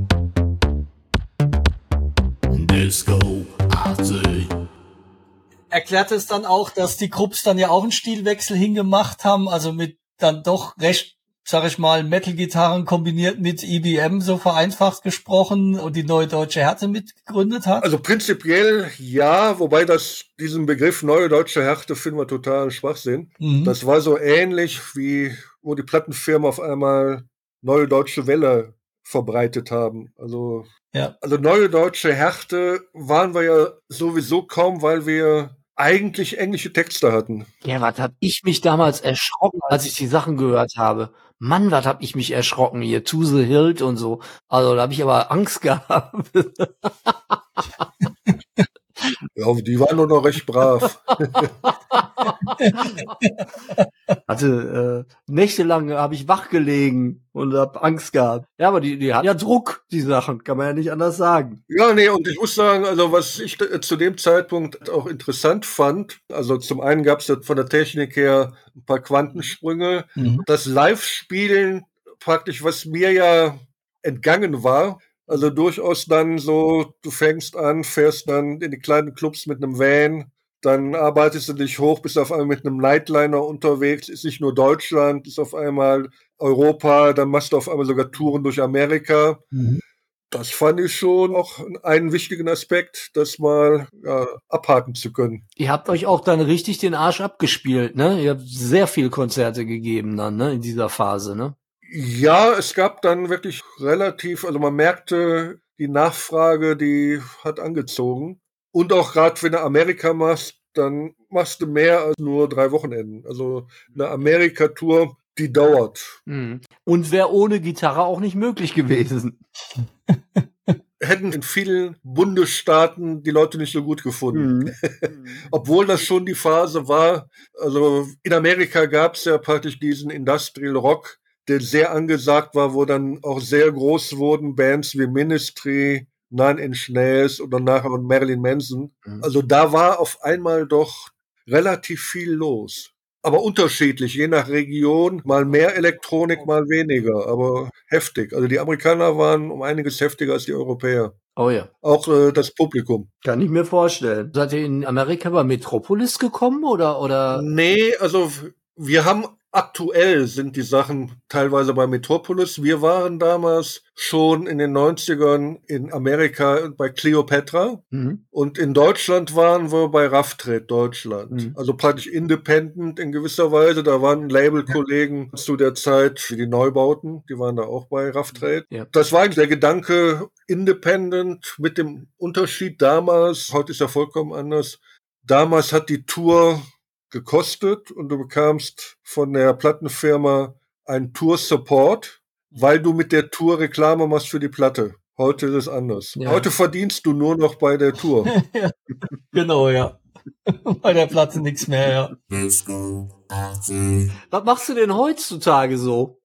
Disco Party. erklärt es dann auch, dass die Krupps dann ja auch einen Stilwechsel hingemacht haben, also mit dann doch recht, sag ich mal, Metal-Gitarren kombiniert mit EBM, so vereinfacht gesprochen, und die Neue Deutsche Härte mitgegründet hat? Also prinzipiell ja, wobei diesen Begriff Neue Deutsche Härte finden wir total Schwachsinn. Das war so ähnlich wie, wo die Plattenfirmen auf einmal Neue Deutsche Welle verbreitet haben. Also Neue Deutsche Härte waren wir ja sowieso kaum, weil wir eigentlich englische Texte hatten. Ja, was hab ich mich damals erschrocken, als ich die Sachen gehört habe. Mann, was hab ich mich erschrocken hier, To the Hilt und so. Also da habe ich aber Angst gehabt. Ja, die waren nur noch recht brav. Nächtelang habe ich wach gelegen und hab Angst gehabt. Ja, aber die hatten ja Druck, die Sachen, kann man ja nicht anders sagen. Ja, nee, und ich muss sagen, also was ich zu dem Zeitpunkt auch interessant fand, also zum einen gab es von der Technik her ein paar Quantensprünge. Das Live-Spielen praktisch, was mir ja entgangen war, also durchaus dann so, du fährst dann in die kleinen Clubs mit einem Van, dann arbeitest du dich hoch, bist auf einmal mit einem Nightliner unterwegs, ist nicht nur Deutschland, ist auf einmal Europa, dann machst du auf einmal sogar Touren durch Amerika. Das fand ich schon auch einen wichtigen Aspekt, das mal abhaken zu können. Ihr habt euch auch dann richtig den Arsch abgespielt, ne? Ihr habt sehr viel Konzerte gegeben dann, ne? In dieser Phase, ne? Ja, es gab dann wirklich also man merkte, die Nachfrage, die hat angezogen. Und auch gerade, wenn du Amerika machst, dann machst du mehr als nur 3 Wochenenden. Also eine Amerika-Tour, die dauert. Und wäre ohne Gitarre auch nicht möglich gewesen. Hätten in vielen Bundesstaaten die Leute nicht so gut gefunden. Obwohl das schon die Phase war, also in Amerika gab es ja praktisch diesen Industrial Rock, der sehr angesagt war, wo dann auch sehr groß wurden Bands wie Ministry, Nine Inch Nails oder nachher Marilyn Manson. Also da war auf einmal doch relativ viel los. Aber unterschiedlich, je nach Region, mal mehr Elektronik, mal weniger, aber heftig. Also die Amerikaner waren um einiges heftiger als die Europäer. Oh ja. Auch das Publikum. Kann ich mir vorstellen. Seid ihr in Amerika bei Metropolis gekommen oder? Nee, also wir haben aktuell sind die Sachen teilweise bei Metropolis. Wir waren damals schon in den 90ern in Amerika bei Cleopatra und in Deutschland waren wir bei Rough Trade Deutschland. Also praktisch independent in gewisser Weise. Da waren Labelkollegen zu der Zeit für die Neubauten, die waren da auch bei Rough Trade. Ja. Das war eigentlich der Gedanke, independent mit dem Unterschied damals, heute ist ja vollkommen anders. Damals hat die Tour gekostet und du bekamst von der Plattenfirma einen Tour-Support, weil du mit der Tour Reklame machst für die Platte. Heute ist es anders. Ja. Heute verdienst du nur noch bei der Tour. Ja, genau, ja. Bei der Platte nichts mehr, ja. Was machst du denn heutzutage so?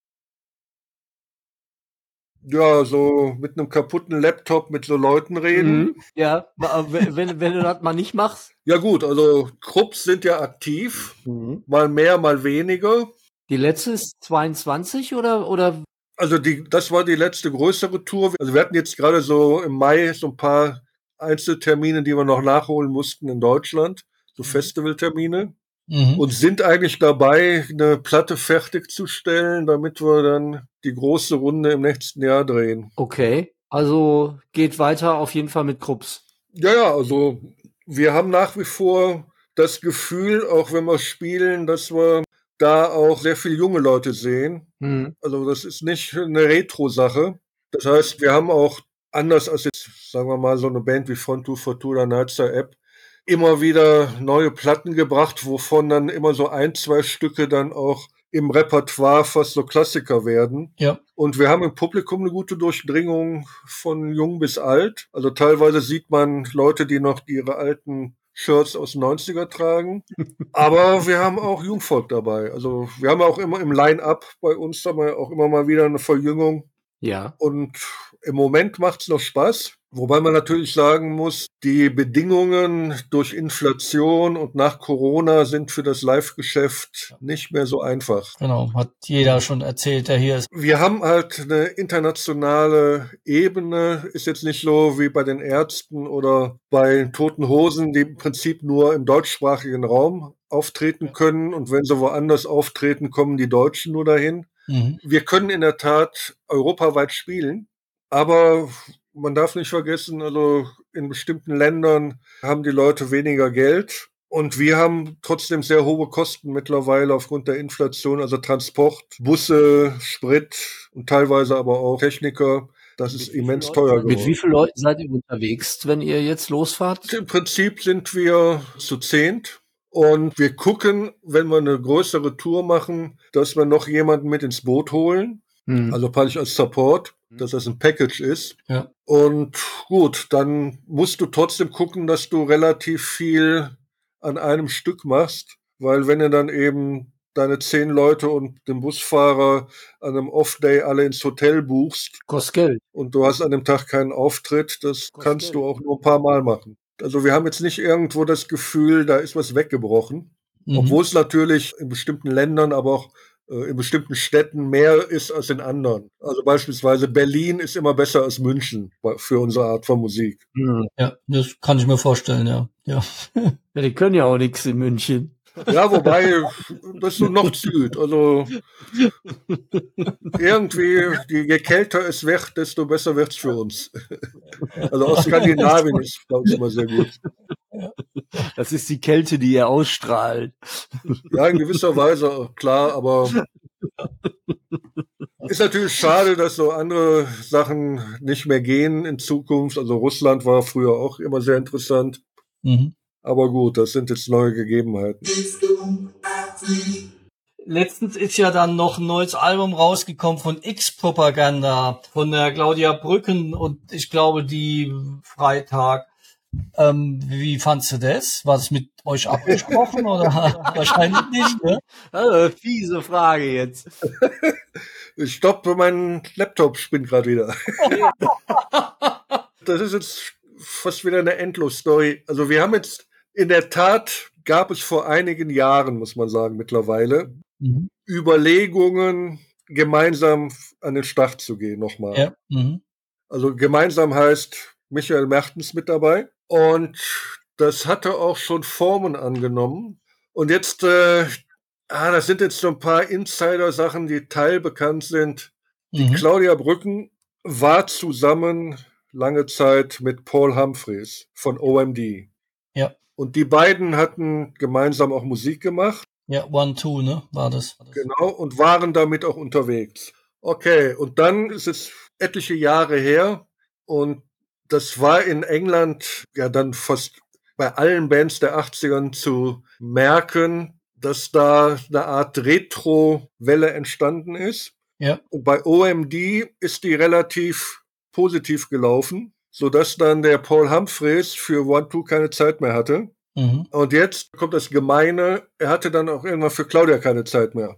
Ja, so mit einem kaputten Laptop mit so Leuten reden. Ja, wenn du das mal nicht machst. Ja gut, also Krupps sind ja aktiv, mal mehr, mal weniger. Die letzte ist 22 oder? Also das war die letzte größere Tour. Also wir hatten jetzt gerade so im Mai so ein paar Einzeltermine, die wir noch nachholen mussten in Deutschland, so Festivaltermine. Und sind eigentlich dabei, eine Platte fertigzustellen, damit wir dann die große Runde im nächsten Jahr drehen. Okay, also geht weiter auf jeden Fall mit Krupps. Ja, also wir haben nach wie vor das Gefühl, auch wenn wir spielen, dass wir da auch sehr viele junge Leute sehen. Also das ist nicht eine Retro-Sache. Das heißt, wir haben auch, anders als jetzt, sagen wir mal, so eine Band wie Front 2 for 2 oder Nightstar App, immer wieder neue Platten gebracht, wovon dann immer so 1-2 Stücke dann auch im Repertoire fast so Klassiker werden. Ja. Und wir haben im Publikum eine gute Durchdringung von jung bis alt. Also teilweise sieht man Leute, die noch ihre alten Shirts aus den 90er tragen. Aber wir haben auch Jungvolk dabei. Also wir haben auch immer im Line-Up bei uns haben wir auch immer mal wieder eine Verjüngung. Ja. Und im Moment macht's noch Spaß. Wobei man natürlich sagen muss, die Bedingungen durch Inflation und nach Corona sind für das Live-Geschäft nicht mehr so einfach. Genau, hat jeder schon erzählt, der hier ist. Wir haben halt eine internationale Ebene, ist jetzt nicht so wie bei den Ärzten oder bei Toten Hosen, die im Prinzip nur im deutschsprachigen Raum auftreten können, und wenn sie woanders auftreten, kommen die Deutschen nur dahin. Wir können in der Tat europaweit spielen, aber man darf nicht vergessen, also in bestimmten Ländern haben die Leute weniger Geld, und wir haben trotzdem sehr hohe Kosten mittlerweile aufgrund der Inflation, also Transport, Busse, Sprit und teilweise aber auch Techniker. Das ist immens teuer geworden. Mit wie vielen Leuten seid ihr unterwegs, wenn ihr jetzt losfahrt? Im Prinzip sind wir zu 10. Und wir gucken, wenn wir eine größere Tour machen, dass wir noch jemanden mit ins Boot holen. Also praktisch als Support, dass das ein Package ist. Ja. Und gut, dann musst du trotzdem gucken, dass du relativ viel an einem Stück machst, weil wenn du dann eben deine 10 Leute und den Busfahrer an einem Off-Day alle ins Hotel buchst, kostet Geld, und du hast an dem Tag keinen Auftritt, das kannst du auch nur ein paar Mal machen. Also wir haben jetzt nicht irgendwo das Gefühl, da ist was weggebrochen, obwohl es natürlich in bestimmten Ländern, aber auch in bestimmten Städten mehr ist als in anderen. Also beispielsweise Berlin ist immer besser als München für unsere Art von Musik. Ja, das kann ich mir vorstellen, ja. Ja, die können ja auch nichts in München. Ja, wobei, das ist so Nord-Süd. Also irgendwie, je kälter es wird, desto besser wird's für uns. Also aus Skandinavien ist bei uns immer sehr gut. Das ist die Kälte, die ihr ausstrahlt. Ja, in gewisser Weise, klar, aber ist natürlich schade, dass so andere Sachen nicht mehr gehen in Zukunft. Also Russland war früher auch immer sehr interessant. Aber gut, das sind jetzt neue Gegebenheiten. Letztens ist ja dann noch ein neues Album rausgekommen von X-Propaganda, von der Claudia Brücken und ich glaube die Freitag. Wie fandst du das? War das mit euch abgesprochen oder wahrscheinlich nicht, ne? Also, fiese Frage jetzt. Ich stoppe, mein Laptop spinnt gerade wieder. Das ist jetzt fast wieder eine Endlos-Story. Also wir haben jetzt, in der Tat gab es vor einigen Jahren, muss man sagen, mittlerweile, Überlegungen, gemeinsam an den Start zu gehen nochmal. Ja. Also gemeinsam heißt Michael Mertens mit dabei. Und das hatte auch schon Formen angenommen. Und jetzt, das sind jetzt so ein paar Insider-Sachen, die teilbekannt sind. Die Claudia Brücken war zusammen lange Zeit mit Paul Humphreys von OMD. Ja. Und die beiden hatten gemeinsam auch Musik gemacht. Ja, One Two, ne, war das. Genau, und waren damit auch unterwegs. Okay, und dann ist es etliche Jahre her, und das war in England ja dann fast bei allen Bands der 80ern zu merken, dass da eine Art Retro-Welle entstanden ist. Ja. Und bei OMD ist die relativ positiv gelaufen, sodass dann der Paul Humphreys für One Two keine Zeit mehr hatte. Und jetzt kommt das Gemeine, er hatte dann auch irgendwann für Claudia keine Zeit mehr.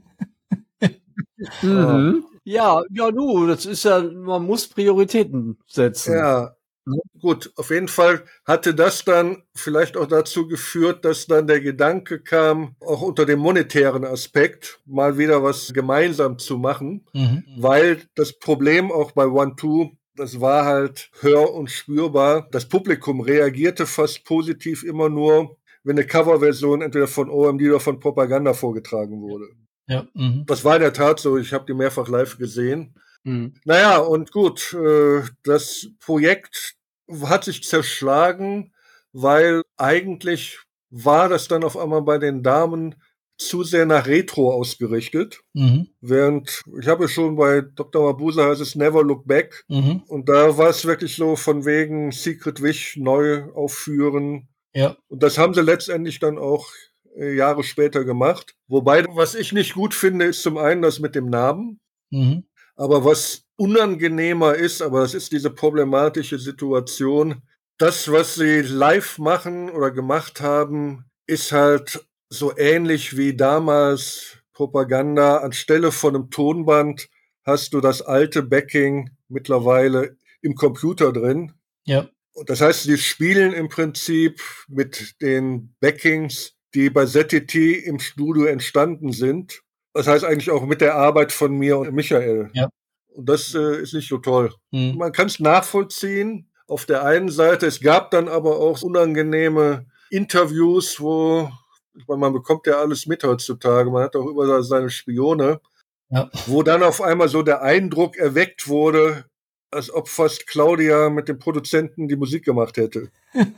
Ja, du, das ist ja, man muss Prioritäten setzen. Ja, gut, auf jeden Fall hatte das dann vielleicht auch dazu geführt, dass dann der Gedanke kam, auch unter dem monetären Aspekt mal wieder was gemeinsam zu machen, weil das Problem auch bei One Two, das war halt hör- und spürbar. Das Publikum reagierte fast positiv immer nur, wenn eine Coverversion entweder von OMD oder von Propaganda vorgetragen wurde. Ja. Das war in der Tat so, ich habe die mehrfach live gesehen. Naja, und gut, das Projekt hat sich zerschlagen, weil eigentlich war das dann auf einmal bei den Damen zu sehr nach Retro ausgerichtet. Während, ich habe schon bei Dr. Mabuse heißt es Never Look Back. Und da war es wirklich so von wegen Secret Wish neu aufführen. Ja. Und das haben sie letztendlich dann auch Jahre später gemacht. Wobei, was ich nicht gut finde, ist zum einen das mit dem Namen. Aber was unangenehmer ist, aber das ist diese problematische Situation, das, was sie live machen oder gemacht haben, ist halt so ähnlich wie damals Propaganda. Anstelle von einem Tonband hast du das alte Backing mittlerweile im Computer drin. Ja. Und das heißt, sie spielen im Prinzip mit den Backings, die bei ZTT im Studio entstanden sind. Das heißt eigentlich auch mit der Arbeit von mir und Michael. Ja. Und das ist nicht so toll. Man kann es nachvollziehen. Auf der einen Seite, es gab dann aber auch unangenehme Interviews, wo, ich meine, man bekommt ja alles mit heutzutage, man hat auch über seine Spione, wo dann auf einmal so der Eindruck erweckt wurde, als ob fast Claudia mit dem Produzenten die Musik gemacht hätte.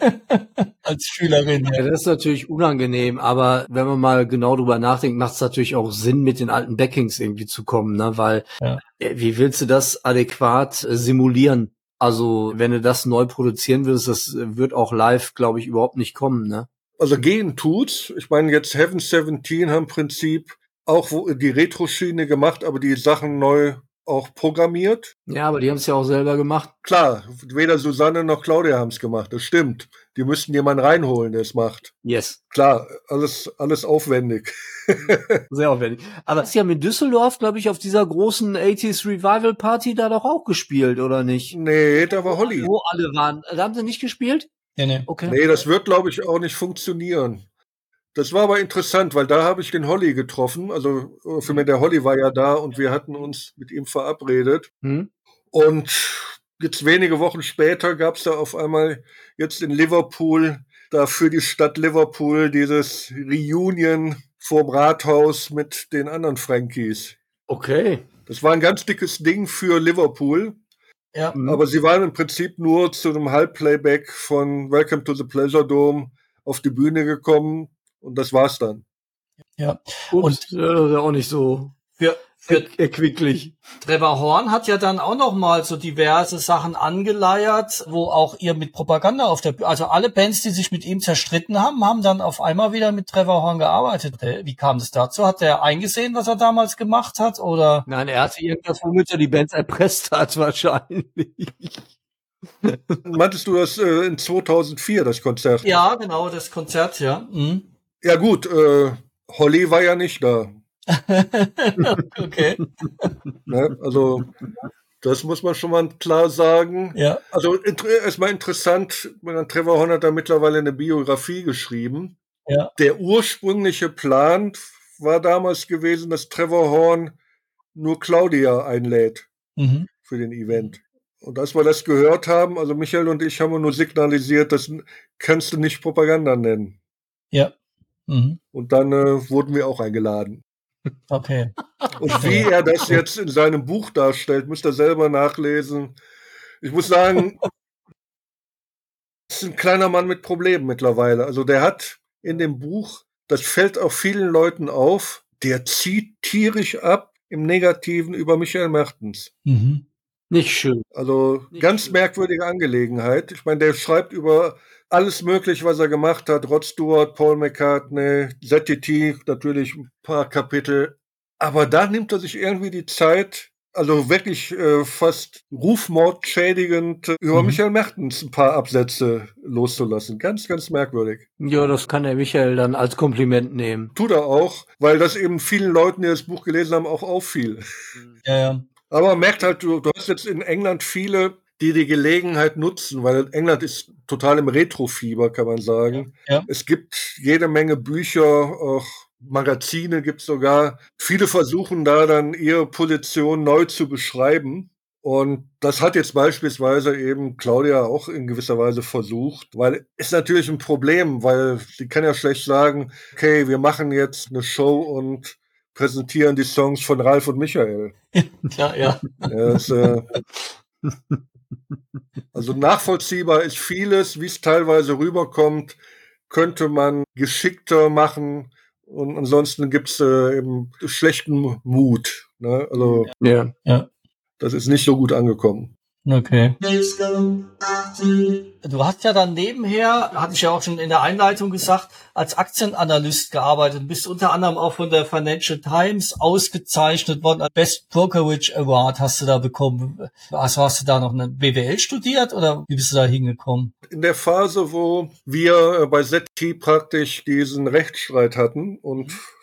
Als Schülerin. Ja, das ist natürlich unangenehm, aber wenn man mal genau drüber nachdenkt, macht es natürlich auch Sinn, mit den alten Backings irgendwie zu kommen, ne? Weil wie willst du das adäquat simulieren? Also wenn du das neu produzieren würdest, das wird auch live, glaube ich, überhaupt nicht kommen, ne? Also gehen tut's. Ich meine, jetzt Heaven 17 haben im Prinzip auch die Retro-Schiene gemacht, aber die Sachen neu auch programmiert. Ja, aber die haben es ja auch selber gemacht. Klar, weder Susanne noch Claudia haben es gemacht, das stimmt. Die müssten jemanden reinholen, der es macht. Yes. Klar, alles aufwendig. Sehr aufwendig. Aber sie haben in Düsseldorf, glaube ich, auf dieser großen 80s Revival Party da doch auch gespielt, oder nicht? Nee, da war Holly. Wo alle waren. Da haben sie nicht gespielt? Nee. Okay. Nee, das wird, glaube ich, auch nicht funktionieren. Das war aber interessant, weil da habe ich den Holly getroffen. Also für mich, der Holly war ja da und wir hatten uns mit ihm verabredet. Und jetzt wenige Wochen später gab es da auf einmal jetzt in Liverpool, da für die Stadt Liverpool, dieses Reunion vorm Rathaus mit den anderen Frankies. Okay. Das war ein ganz dickes Ding für Liverpool. Ja. Aber sie waren im Prinzip nur zu einem Halbplayback von Welcome to the Pleasure Dome auf die Bühne gekommen. Und das war's dann. Ja. Und auch nicht so für erquicklich. Trevor Horn hat ja dann auch noch mal so diverse Sachen angeleiert, wo auch ihr mit Propaganda auf der also alle Bands, die sich mit ihm zerstritten haben, haben dann auf einmal wieder mit Trevor Horn gearbeitet. Wie kam es dazu? Hat er eingesehen, was er damals gemacht hat, oder? Nein, er hatte irgendwas, womit er die Bands erpresst hat, wahrscheinlich. Meintest du das in 2004, das Konzert? Ja, genau, das Konzert, ja. Ja gut, Holly war ja nicht da. Okay. Ne? Also das muss man schon mal klar sagen. Ja. Also erstmal interessant, Trevor Horn hat da mittlerweile eine Biografie geschrieben. Ja. Der ursprüngliche Plan war damals gewesen, dass Trevor Horn nur Claudia einlädt für den Event. Und als wir das gehört haben, also Michael und ich haben nur signalisiert, das kannst du nicht Propaganda nennen. Ja. Und dann wurden wir auch eingeladen. Okay. Und wie er das jetzt in seinem Buch darstellt, müsst ihr selber nachlesen. Ich muss sagen, das ist ein kleiner Mann mit Problemen mittlerweile. Also der hat in dem Buch, das fällt auch vielen Leuten auf, der zieht tierisch ab im Negativen über Michael Mertens. Nicht schön. Also ganz merkwürdige Angelegenheit. Ich meine, der schreibt über alles Mögliche, was er gemacht hat. Rod Stewart, Paul McCartney, ZTT, natürlich ein paar Kapitel. Aber da nimmt er sich irgendwie die Zeit, also wirklich fast rufmordschädigend über Michael Mertens ein paar Absätze loszulassen. Ganz, ganz merkwürdig. Ja, das kann der Michael dann als Kompliment nehmen. Tut er auch, weil das eben vielen Leuten, die das Buch gelesen haben, auch auffiel. Ja. Aber man merkt halt, du hast jetzt in England viele, die die Gelegenheit nutzen, weil England ist total im Retro-Fieber, kann man sagen. Ja. Es gibt jede Menge Bücher, auch Magazine gibt's sogar. Viele versuchen da dann ihre Position neu zu beschreiben. Und das hat jetzt beispielsweise eben Claudia auch in gewisser Weise versucht, weil ist natürlich ein Problem, weil sie kann ja schlecht sagen, okay, wir machen jetzt eine Show und präsentieren die Songs von Ralf und Michael. Ja. Also nachvollziehbar ist vieles, wie es teilweise rüberkommt, könnte man geschickter machen und ansonsten gibt's eben schlechten Mut. Ne? Also Ja. das ist nicht so gut angekommen. Okay. Du hast ja dann nebenher, hatte ich ja auch schon in der Einleitung gesagt, als Aktienanalyst gearbeitet. Du bist unter anderem auch von der Financial Times ausgezeichnet worden. Best Brokerage Award hast du da bekommen. Also hast du da noch eine BWL studiert oder wie bist du da hingekommen? In der Phase, wo wir bei ZT praktisch diesen Rechtsstreit hatten und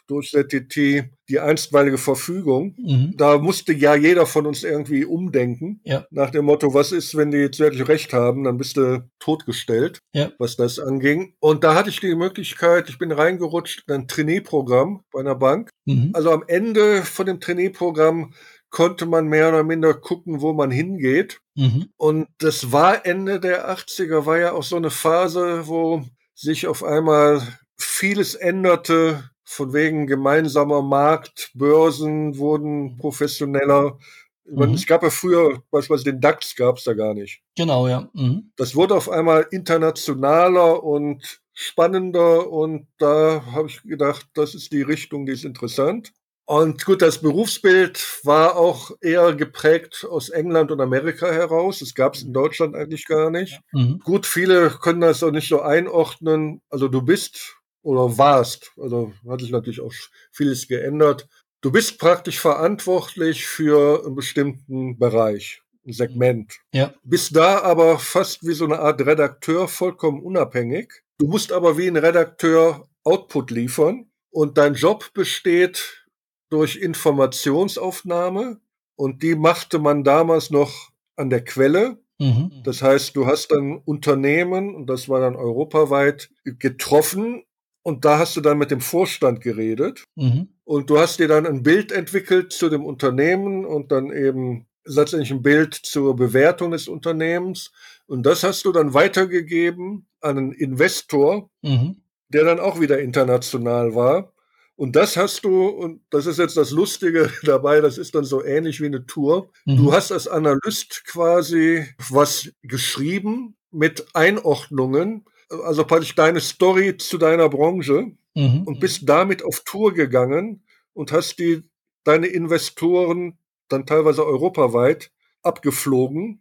durch ZTT die einstweilige Verfügung. Da musste ja jeder von uns irgendwie umdenken. Ja. Nach dem Motto, was ist, wenn die jetzt wirklich recht haben, dann bist du totgestellt, was das anging. Und da hatte ich die Möglichkeit, ich bin reingerutscht in ein Trainee-Programm bei einer Bank. Also am Ende von dem Trainee-Programm konnte man mehr oder minder gucken, wo man hingeht. Und das war Ende der 80er, war ja auch so eine Phase, wo sich auf einmal vieles änderte, von wegen gemeinsamer Markt, Börsen wurden professioneller. Es gab ja früher, beispielsweise den DAX gab es da gar nicht. Genau, ja. Das wurde auf einmal internationaler und spannender und da habe ich gedacht, das ist die Richtung, die ist interessant. Und gut, das Berufsbild war auch eher geprägt aus England und Amerika heraus. Das gab es in Deutschland eigentlich gar nicht. Gut, viele können das auch nicht so einordnen. Also du bist oder warst, also hat sich natürlich auch vieles geändert. Du bist praktisch verantwortlich für einen bestimmten Bereich, ein Segment. Ja. Bist da aber fast wie so eine Art Redakteur, vollkommen unabhängig. Du musst aber wie ein Redakteur Output liefern und dein Job besteht durch Informationsaufnahme und die machte man damals noch an der Quelle. Das heißt, du hast dann Unternehmen, und das war dann europaweit, getroffen und da hast du dann mit dem Vorstand geredet und du hast dir dann ein Bild entwickelt zu dem Unternehmen und dann eben letztendlich ein Bild zur Bewertung des Unternehmens und das hast du dann weitergegeben an einen Investor, der dann auch wieder international war. Und das hast du, und das ist jetzt das Lustige dabei, das ist dann so ähnlich wie eine Tour. Du hast als Analyst quasi was geschrieben mit Einordnungen, also praktisch deine Story zu deiner Branche und bist damit auf Tour gegangen und hast deine Investoren dann teilweise europaweit abgeflogen,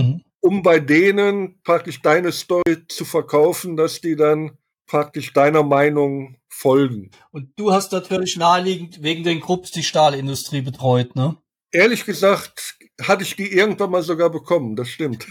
um bei denen praktisch deine Story zu verkaufen, dass die dann praktisch deiner Meinung folgen. Und du hast natürlich naheliegend wegen den Krupps die Stahlindustrie betreut, ne? Ehrlich gesagt, hatte ich die irgendwann mal sogar bekommen, das stimmt.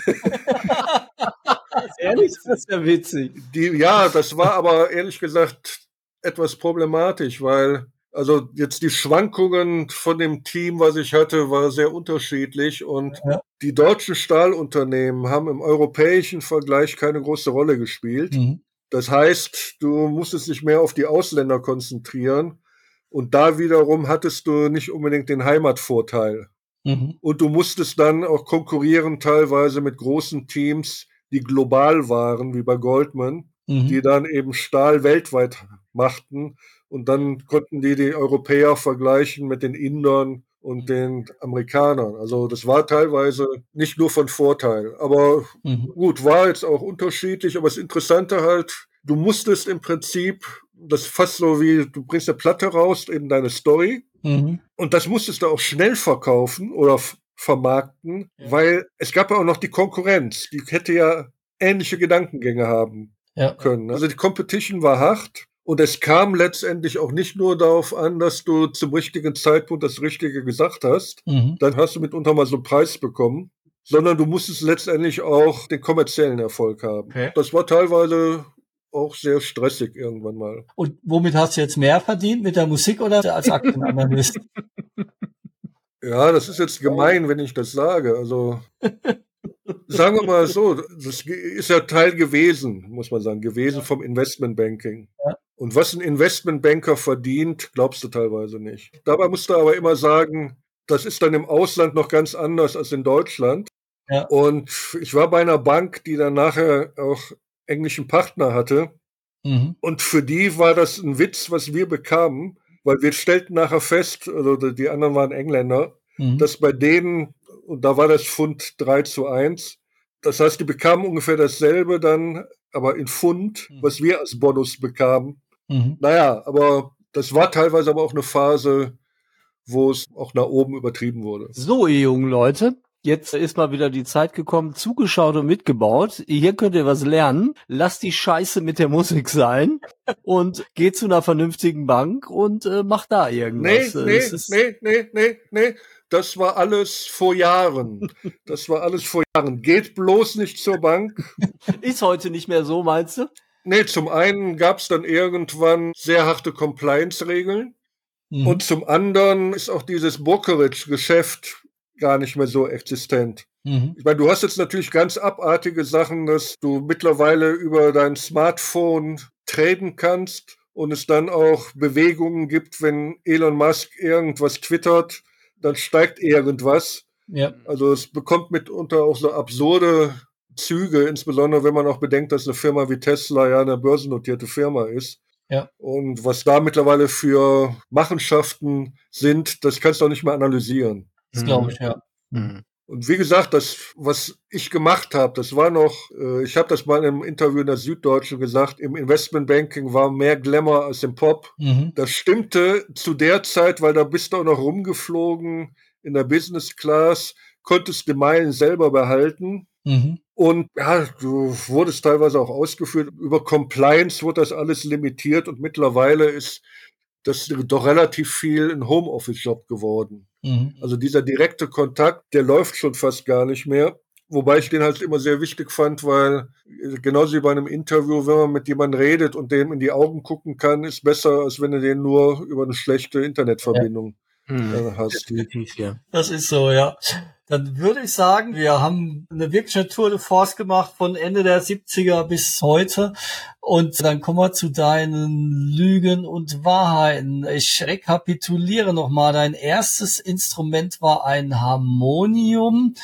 Ehrlich, das ist ja witzig. Ja, das war aber ehrlich gesagt etwas problematisch, weil also jetzt die Schwankungen von dem Team, was ich hatte, war sehr unterschiedlich und die deutschen Stahlunternehmen haben im europäischen Vergleich keine große Rolle gespielt. Das heißt, du musstest dich mehr auf die Ausländer konzentrieren und da wiederum hattest du nicht unbedingt den Heimatvorteil. Und du musstest dann auch konkurrieren teilweise mit großen Teams, die global waren, wie bei Goldman, die dann eben Stahl weltweit machten und dann konnten die Europäer vergleichen mit den Indern und den Amerikanern. Also das war teilweise nicht nur von Vorteil. Aber gut, war jetzt auch unterschiedlich. Aber das Interessante halt, du musstest im Prinzip, das ist fast so wie, du bringst eine Platte raus, eben deine Story. Und das musstest du auch schnell verkaufen oder vermarkten, weil es gab ja auch noch die Konkurrenz. Die hätte ja ähnliche Gedankengänge haben können. Also die Competition war hart. Und es kam letztendlich auch nicht nur darauf an, dass du zum richtigen Zeitpunkt das Richtige gesagt hast. Dann hast du mitunter mal so einen Preis bekommen. Sondern du musstest letztendlich auch den kommerziellen Erfolg haben. Okay. Das war teilweise auch sehr stressig irgendwann mal. Und womit hast du jetzt mehr verdient? Mit der Musik oder als Aktienanalyst? Ja, das ist jetzt gemein, wenn ich das sage. Also sagen wir mal so, das ist ja Teil gewesen, muss man sagen, vom Investmentbanking. Ja. Und was ein Investmentbanker verdient, glaubst du teilweise nicht. Dabei musst du aber immer sagen, das ist dann im Ausland noch ganz anders als in Deutschland. Ja. Und ich war bei einer Bank, die dann nachher auch englischen Partner hatte. Und für die war das ein Witz, was wir bekamen, weil wir stellten nachher fest, also die anderen waren Engländer, dass bei denen, und da war das Pfund 3:1, das heißt, die bekamen ungefähr dasselbe dann, aber in Pfund, was wir als Bonus bekamen. Naja, aber das war teilweise aber auch eine Phase, wo es auch nach oben übertrieben wurde. So, ihr jungen Leute, jetzt ist mal wieder die Zeit gekommen, zugeschaut und mitgebaut. Hier könnt ihr was lernen. Lasst die Scheiße mit der Musik sein und geht zu einer vernünftigen Bank und macht da irgendwas. Nee. Das war alles vor Jahren. Geht bloß nicht zur Bank. Ist heute nicht mehr so, meinst du? Nee, zum einen gab es dann irgendwann sehr harte Compliance-Regeln. Und zum anderen ist auch dieses Brokerage-Geschäft gar nicht mehr so existent. Ich meine, du hast jetzt natürlich ganz abartige Sachen, dass du mittlerweile über dein Smartphone traden kannst und es dann auch Bewegungen gibt, wenn Elon Musk irgendwas twittert, dann steigt irgendwas. Ja. Also es bekommt mitunter auch so absurde Züge, insbesondere wenn man auch bedenkt, dass eine Firma wie Tesla ja eine börsennotierte Firma ist. Ja. Und was da mittlerweile für Machenschaften sind, das kannst du auch nicht mehr analysieren. Das glaube ich, ja. Und wie gesagt, das, was ich gemacht habe, das war noch, ich habe das mal in einem Interview in der Süddeutschen gesagt, im Investmentbanking war mehr Glamour als im Pop. Das stimmte zu der Zeit, weil da bist du auch noch rumgeflogen in der Business Class, konntest die Meilen selber behalten. Und ja, du wurdest teilweise auch ausgeführt. Über Compliance wurde das alles limitiert und mittlerweile ist das doch relativ viel ein Homeoffice-Job geworden. Also dieser direkte Kontakt, der läuft schon fast gar nicht mehr. Wobei ich den halt immer sehr wichtig fand, weil genauso wie bei einem Interview, wenn man mit jemandem redet und dem in die Augen gucken kann, ist besser, als wenn du den nur über eine schlechte Internetverbindung hast. Definitiv, ja. Das ist so, ja. Dann würde ich sagen, wir haben eine wirkliche Tour de Force gemacht von Ende der 70er bis heute. Und dann kommen wir zu deinen Lügen und Wahrheiten. Ich rekapituliere nochmal. Dein erstes Instrument war ein Harmonium.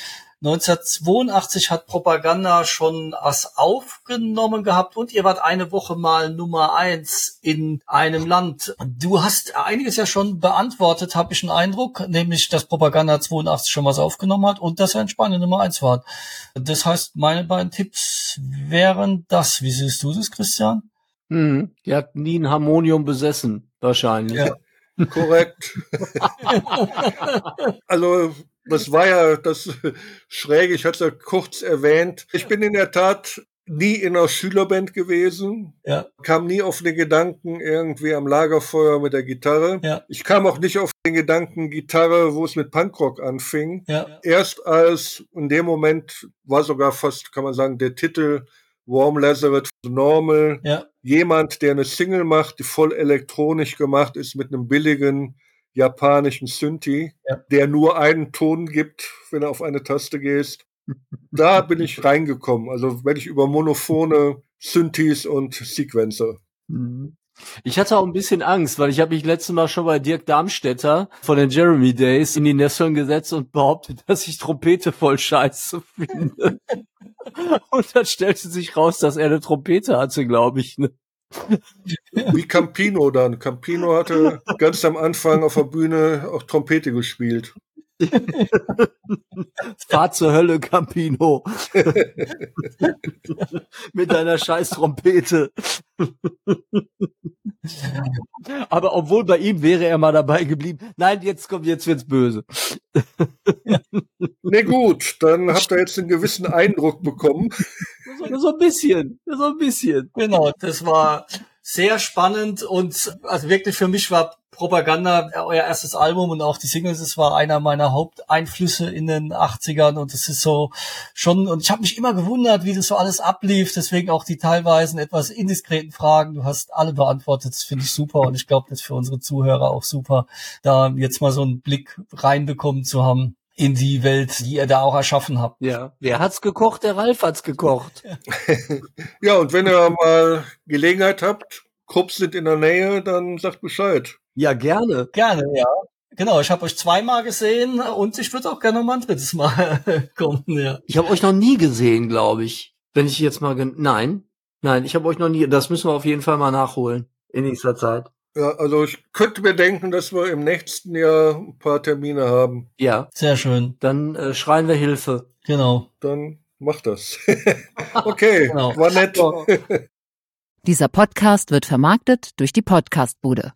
1982 hat Propaganda schon was aufgenommen gehabt und ihr wart eine Woche mal Nummer 1 in einem Land. Du hast einiges ja schon beantwortet, habe ich einen Eindruck, nämlich, dass Propaganda 82 schon was aufgenommen hat und dass er in Spanien Nummer 1 war. Das heißt, meine beiden Tipps wären das. Wie siehst du das, Christian? Die hat nie ein Harmonium besessen, wahrscheinlich. Ja, korrekt. Also das war ja das Schräge, ich hatte es ja kurz erwähnt. Ich bin in der Tat nie in einer Schülerband gewesen, kam nie auf den Gedanken irgendwie am Lagerfeuer mit der Gitarre. Ich kam auch nicht auf den Gedanken Gitarre, wo es mit Punkrock anfing. Erst als in dem Moment war sogar fast, kann man sagen, der Titel Warm Lazarus Normal. Jemand, der eine Single macht, die voll elektronisch gemacht ist mit einem billigen japanischen Synthi, der nur einen Ton gibt, wenn er auf eine Taste gehst. Da bin ich reingekommen. Also wenn ich über monophone Synthis und Sequencer. Ich hatte auch ein bisschen Angst, weil ich habe mich letztes Mal schon bei Dirk Darmstädter von den Jeremy Days in die Nesseln gesetzt und behauptet, dass ich Trompete voll scheiße finde. Und dann stellte sich raus, dass er eine Trompete hatte, glaube ich. Ne? Wie Campino dann. Campino hatte ganz am Anfang auf der Bühne auch Trompete gespielt. Fahr zur Hölle, Campino. Mit deiner scheiß Trompete. Aber obwohl bei ihm wäre er mal dabei geblieben. Nein, jetzt wird's böse. Ne gut, dann habt ihr jetzt einen gewissen Eindruck bekommen. So ein bisschen. Genau, das war sehr spannend und also wirklich für mich war Propaganda euer erstes Album und auch die Singles, es war einer meiner Haupteinflüsse in den 80ern und es ist so schon, und ich habe mich immer gewundert, wie das so alles ablief, deswegen auch die teilweise etwas indiskreten Fragen, du hast alle beantwortet, das finde ich super und ich glaube, das ist für unsere Zuhörer auch super, da jetzt mal so einen Blick reinbekommen zu haben in die Welt, die ihr da auch erschaffen habt. Ja, wer hat's gekocht? Der Ralf hat's gekocht. Ja, und wenn ihr mal Gelegenheit habt, Krups sind in der Nähe, dann sagt Bescheid. Ja, gerne. Gerne, ja. Genau, ich habe euch 2-mal gesehen und ich würde auch gerne noch mal ein 3. Mal kommen, ja. Ich habe euch noch nie gesehen, glaube ich. Wenn ich jetzt mal... Nein, ich habe euch noch nie... Das müssen wir auf jeden Fall mal nachholen in nächster Zeit. Ja, also ich könnte mir denken, dass wir im nächsten Jahr ein paar Termine haben. Ja. Sehr schön. Dann schreien wir Hilfe. Genau. Dann macht das. Okay, genau. War nett. Dieser Podcast wird vermarktet durch die Podcastbude.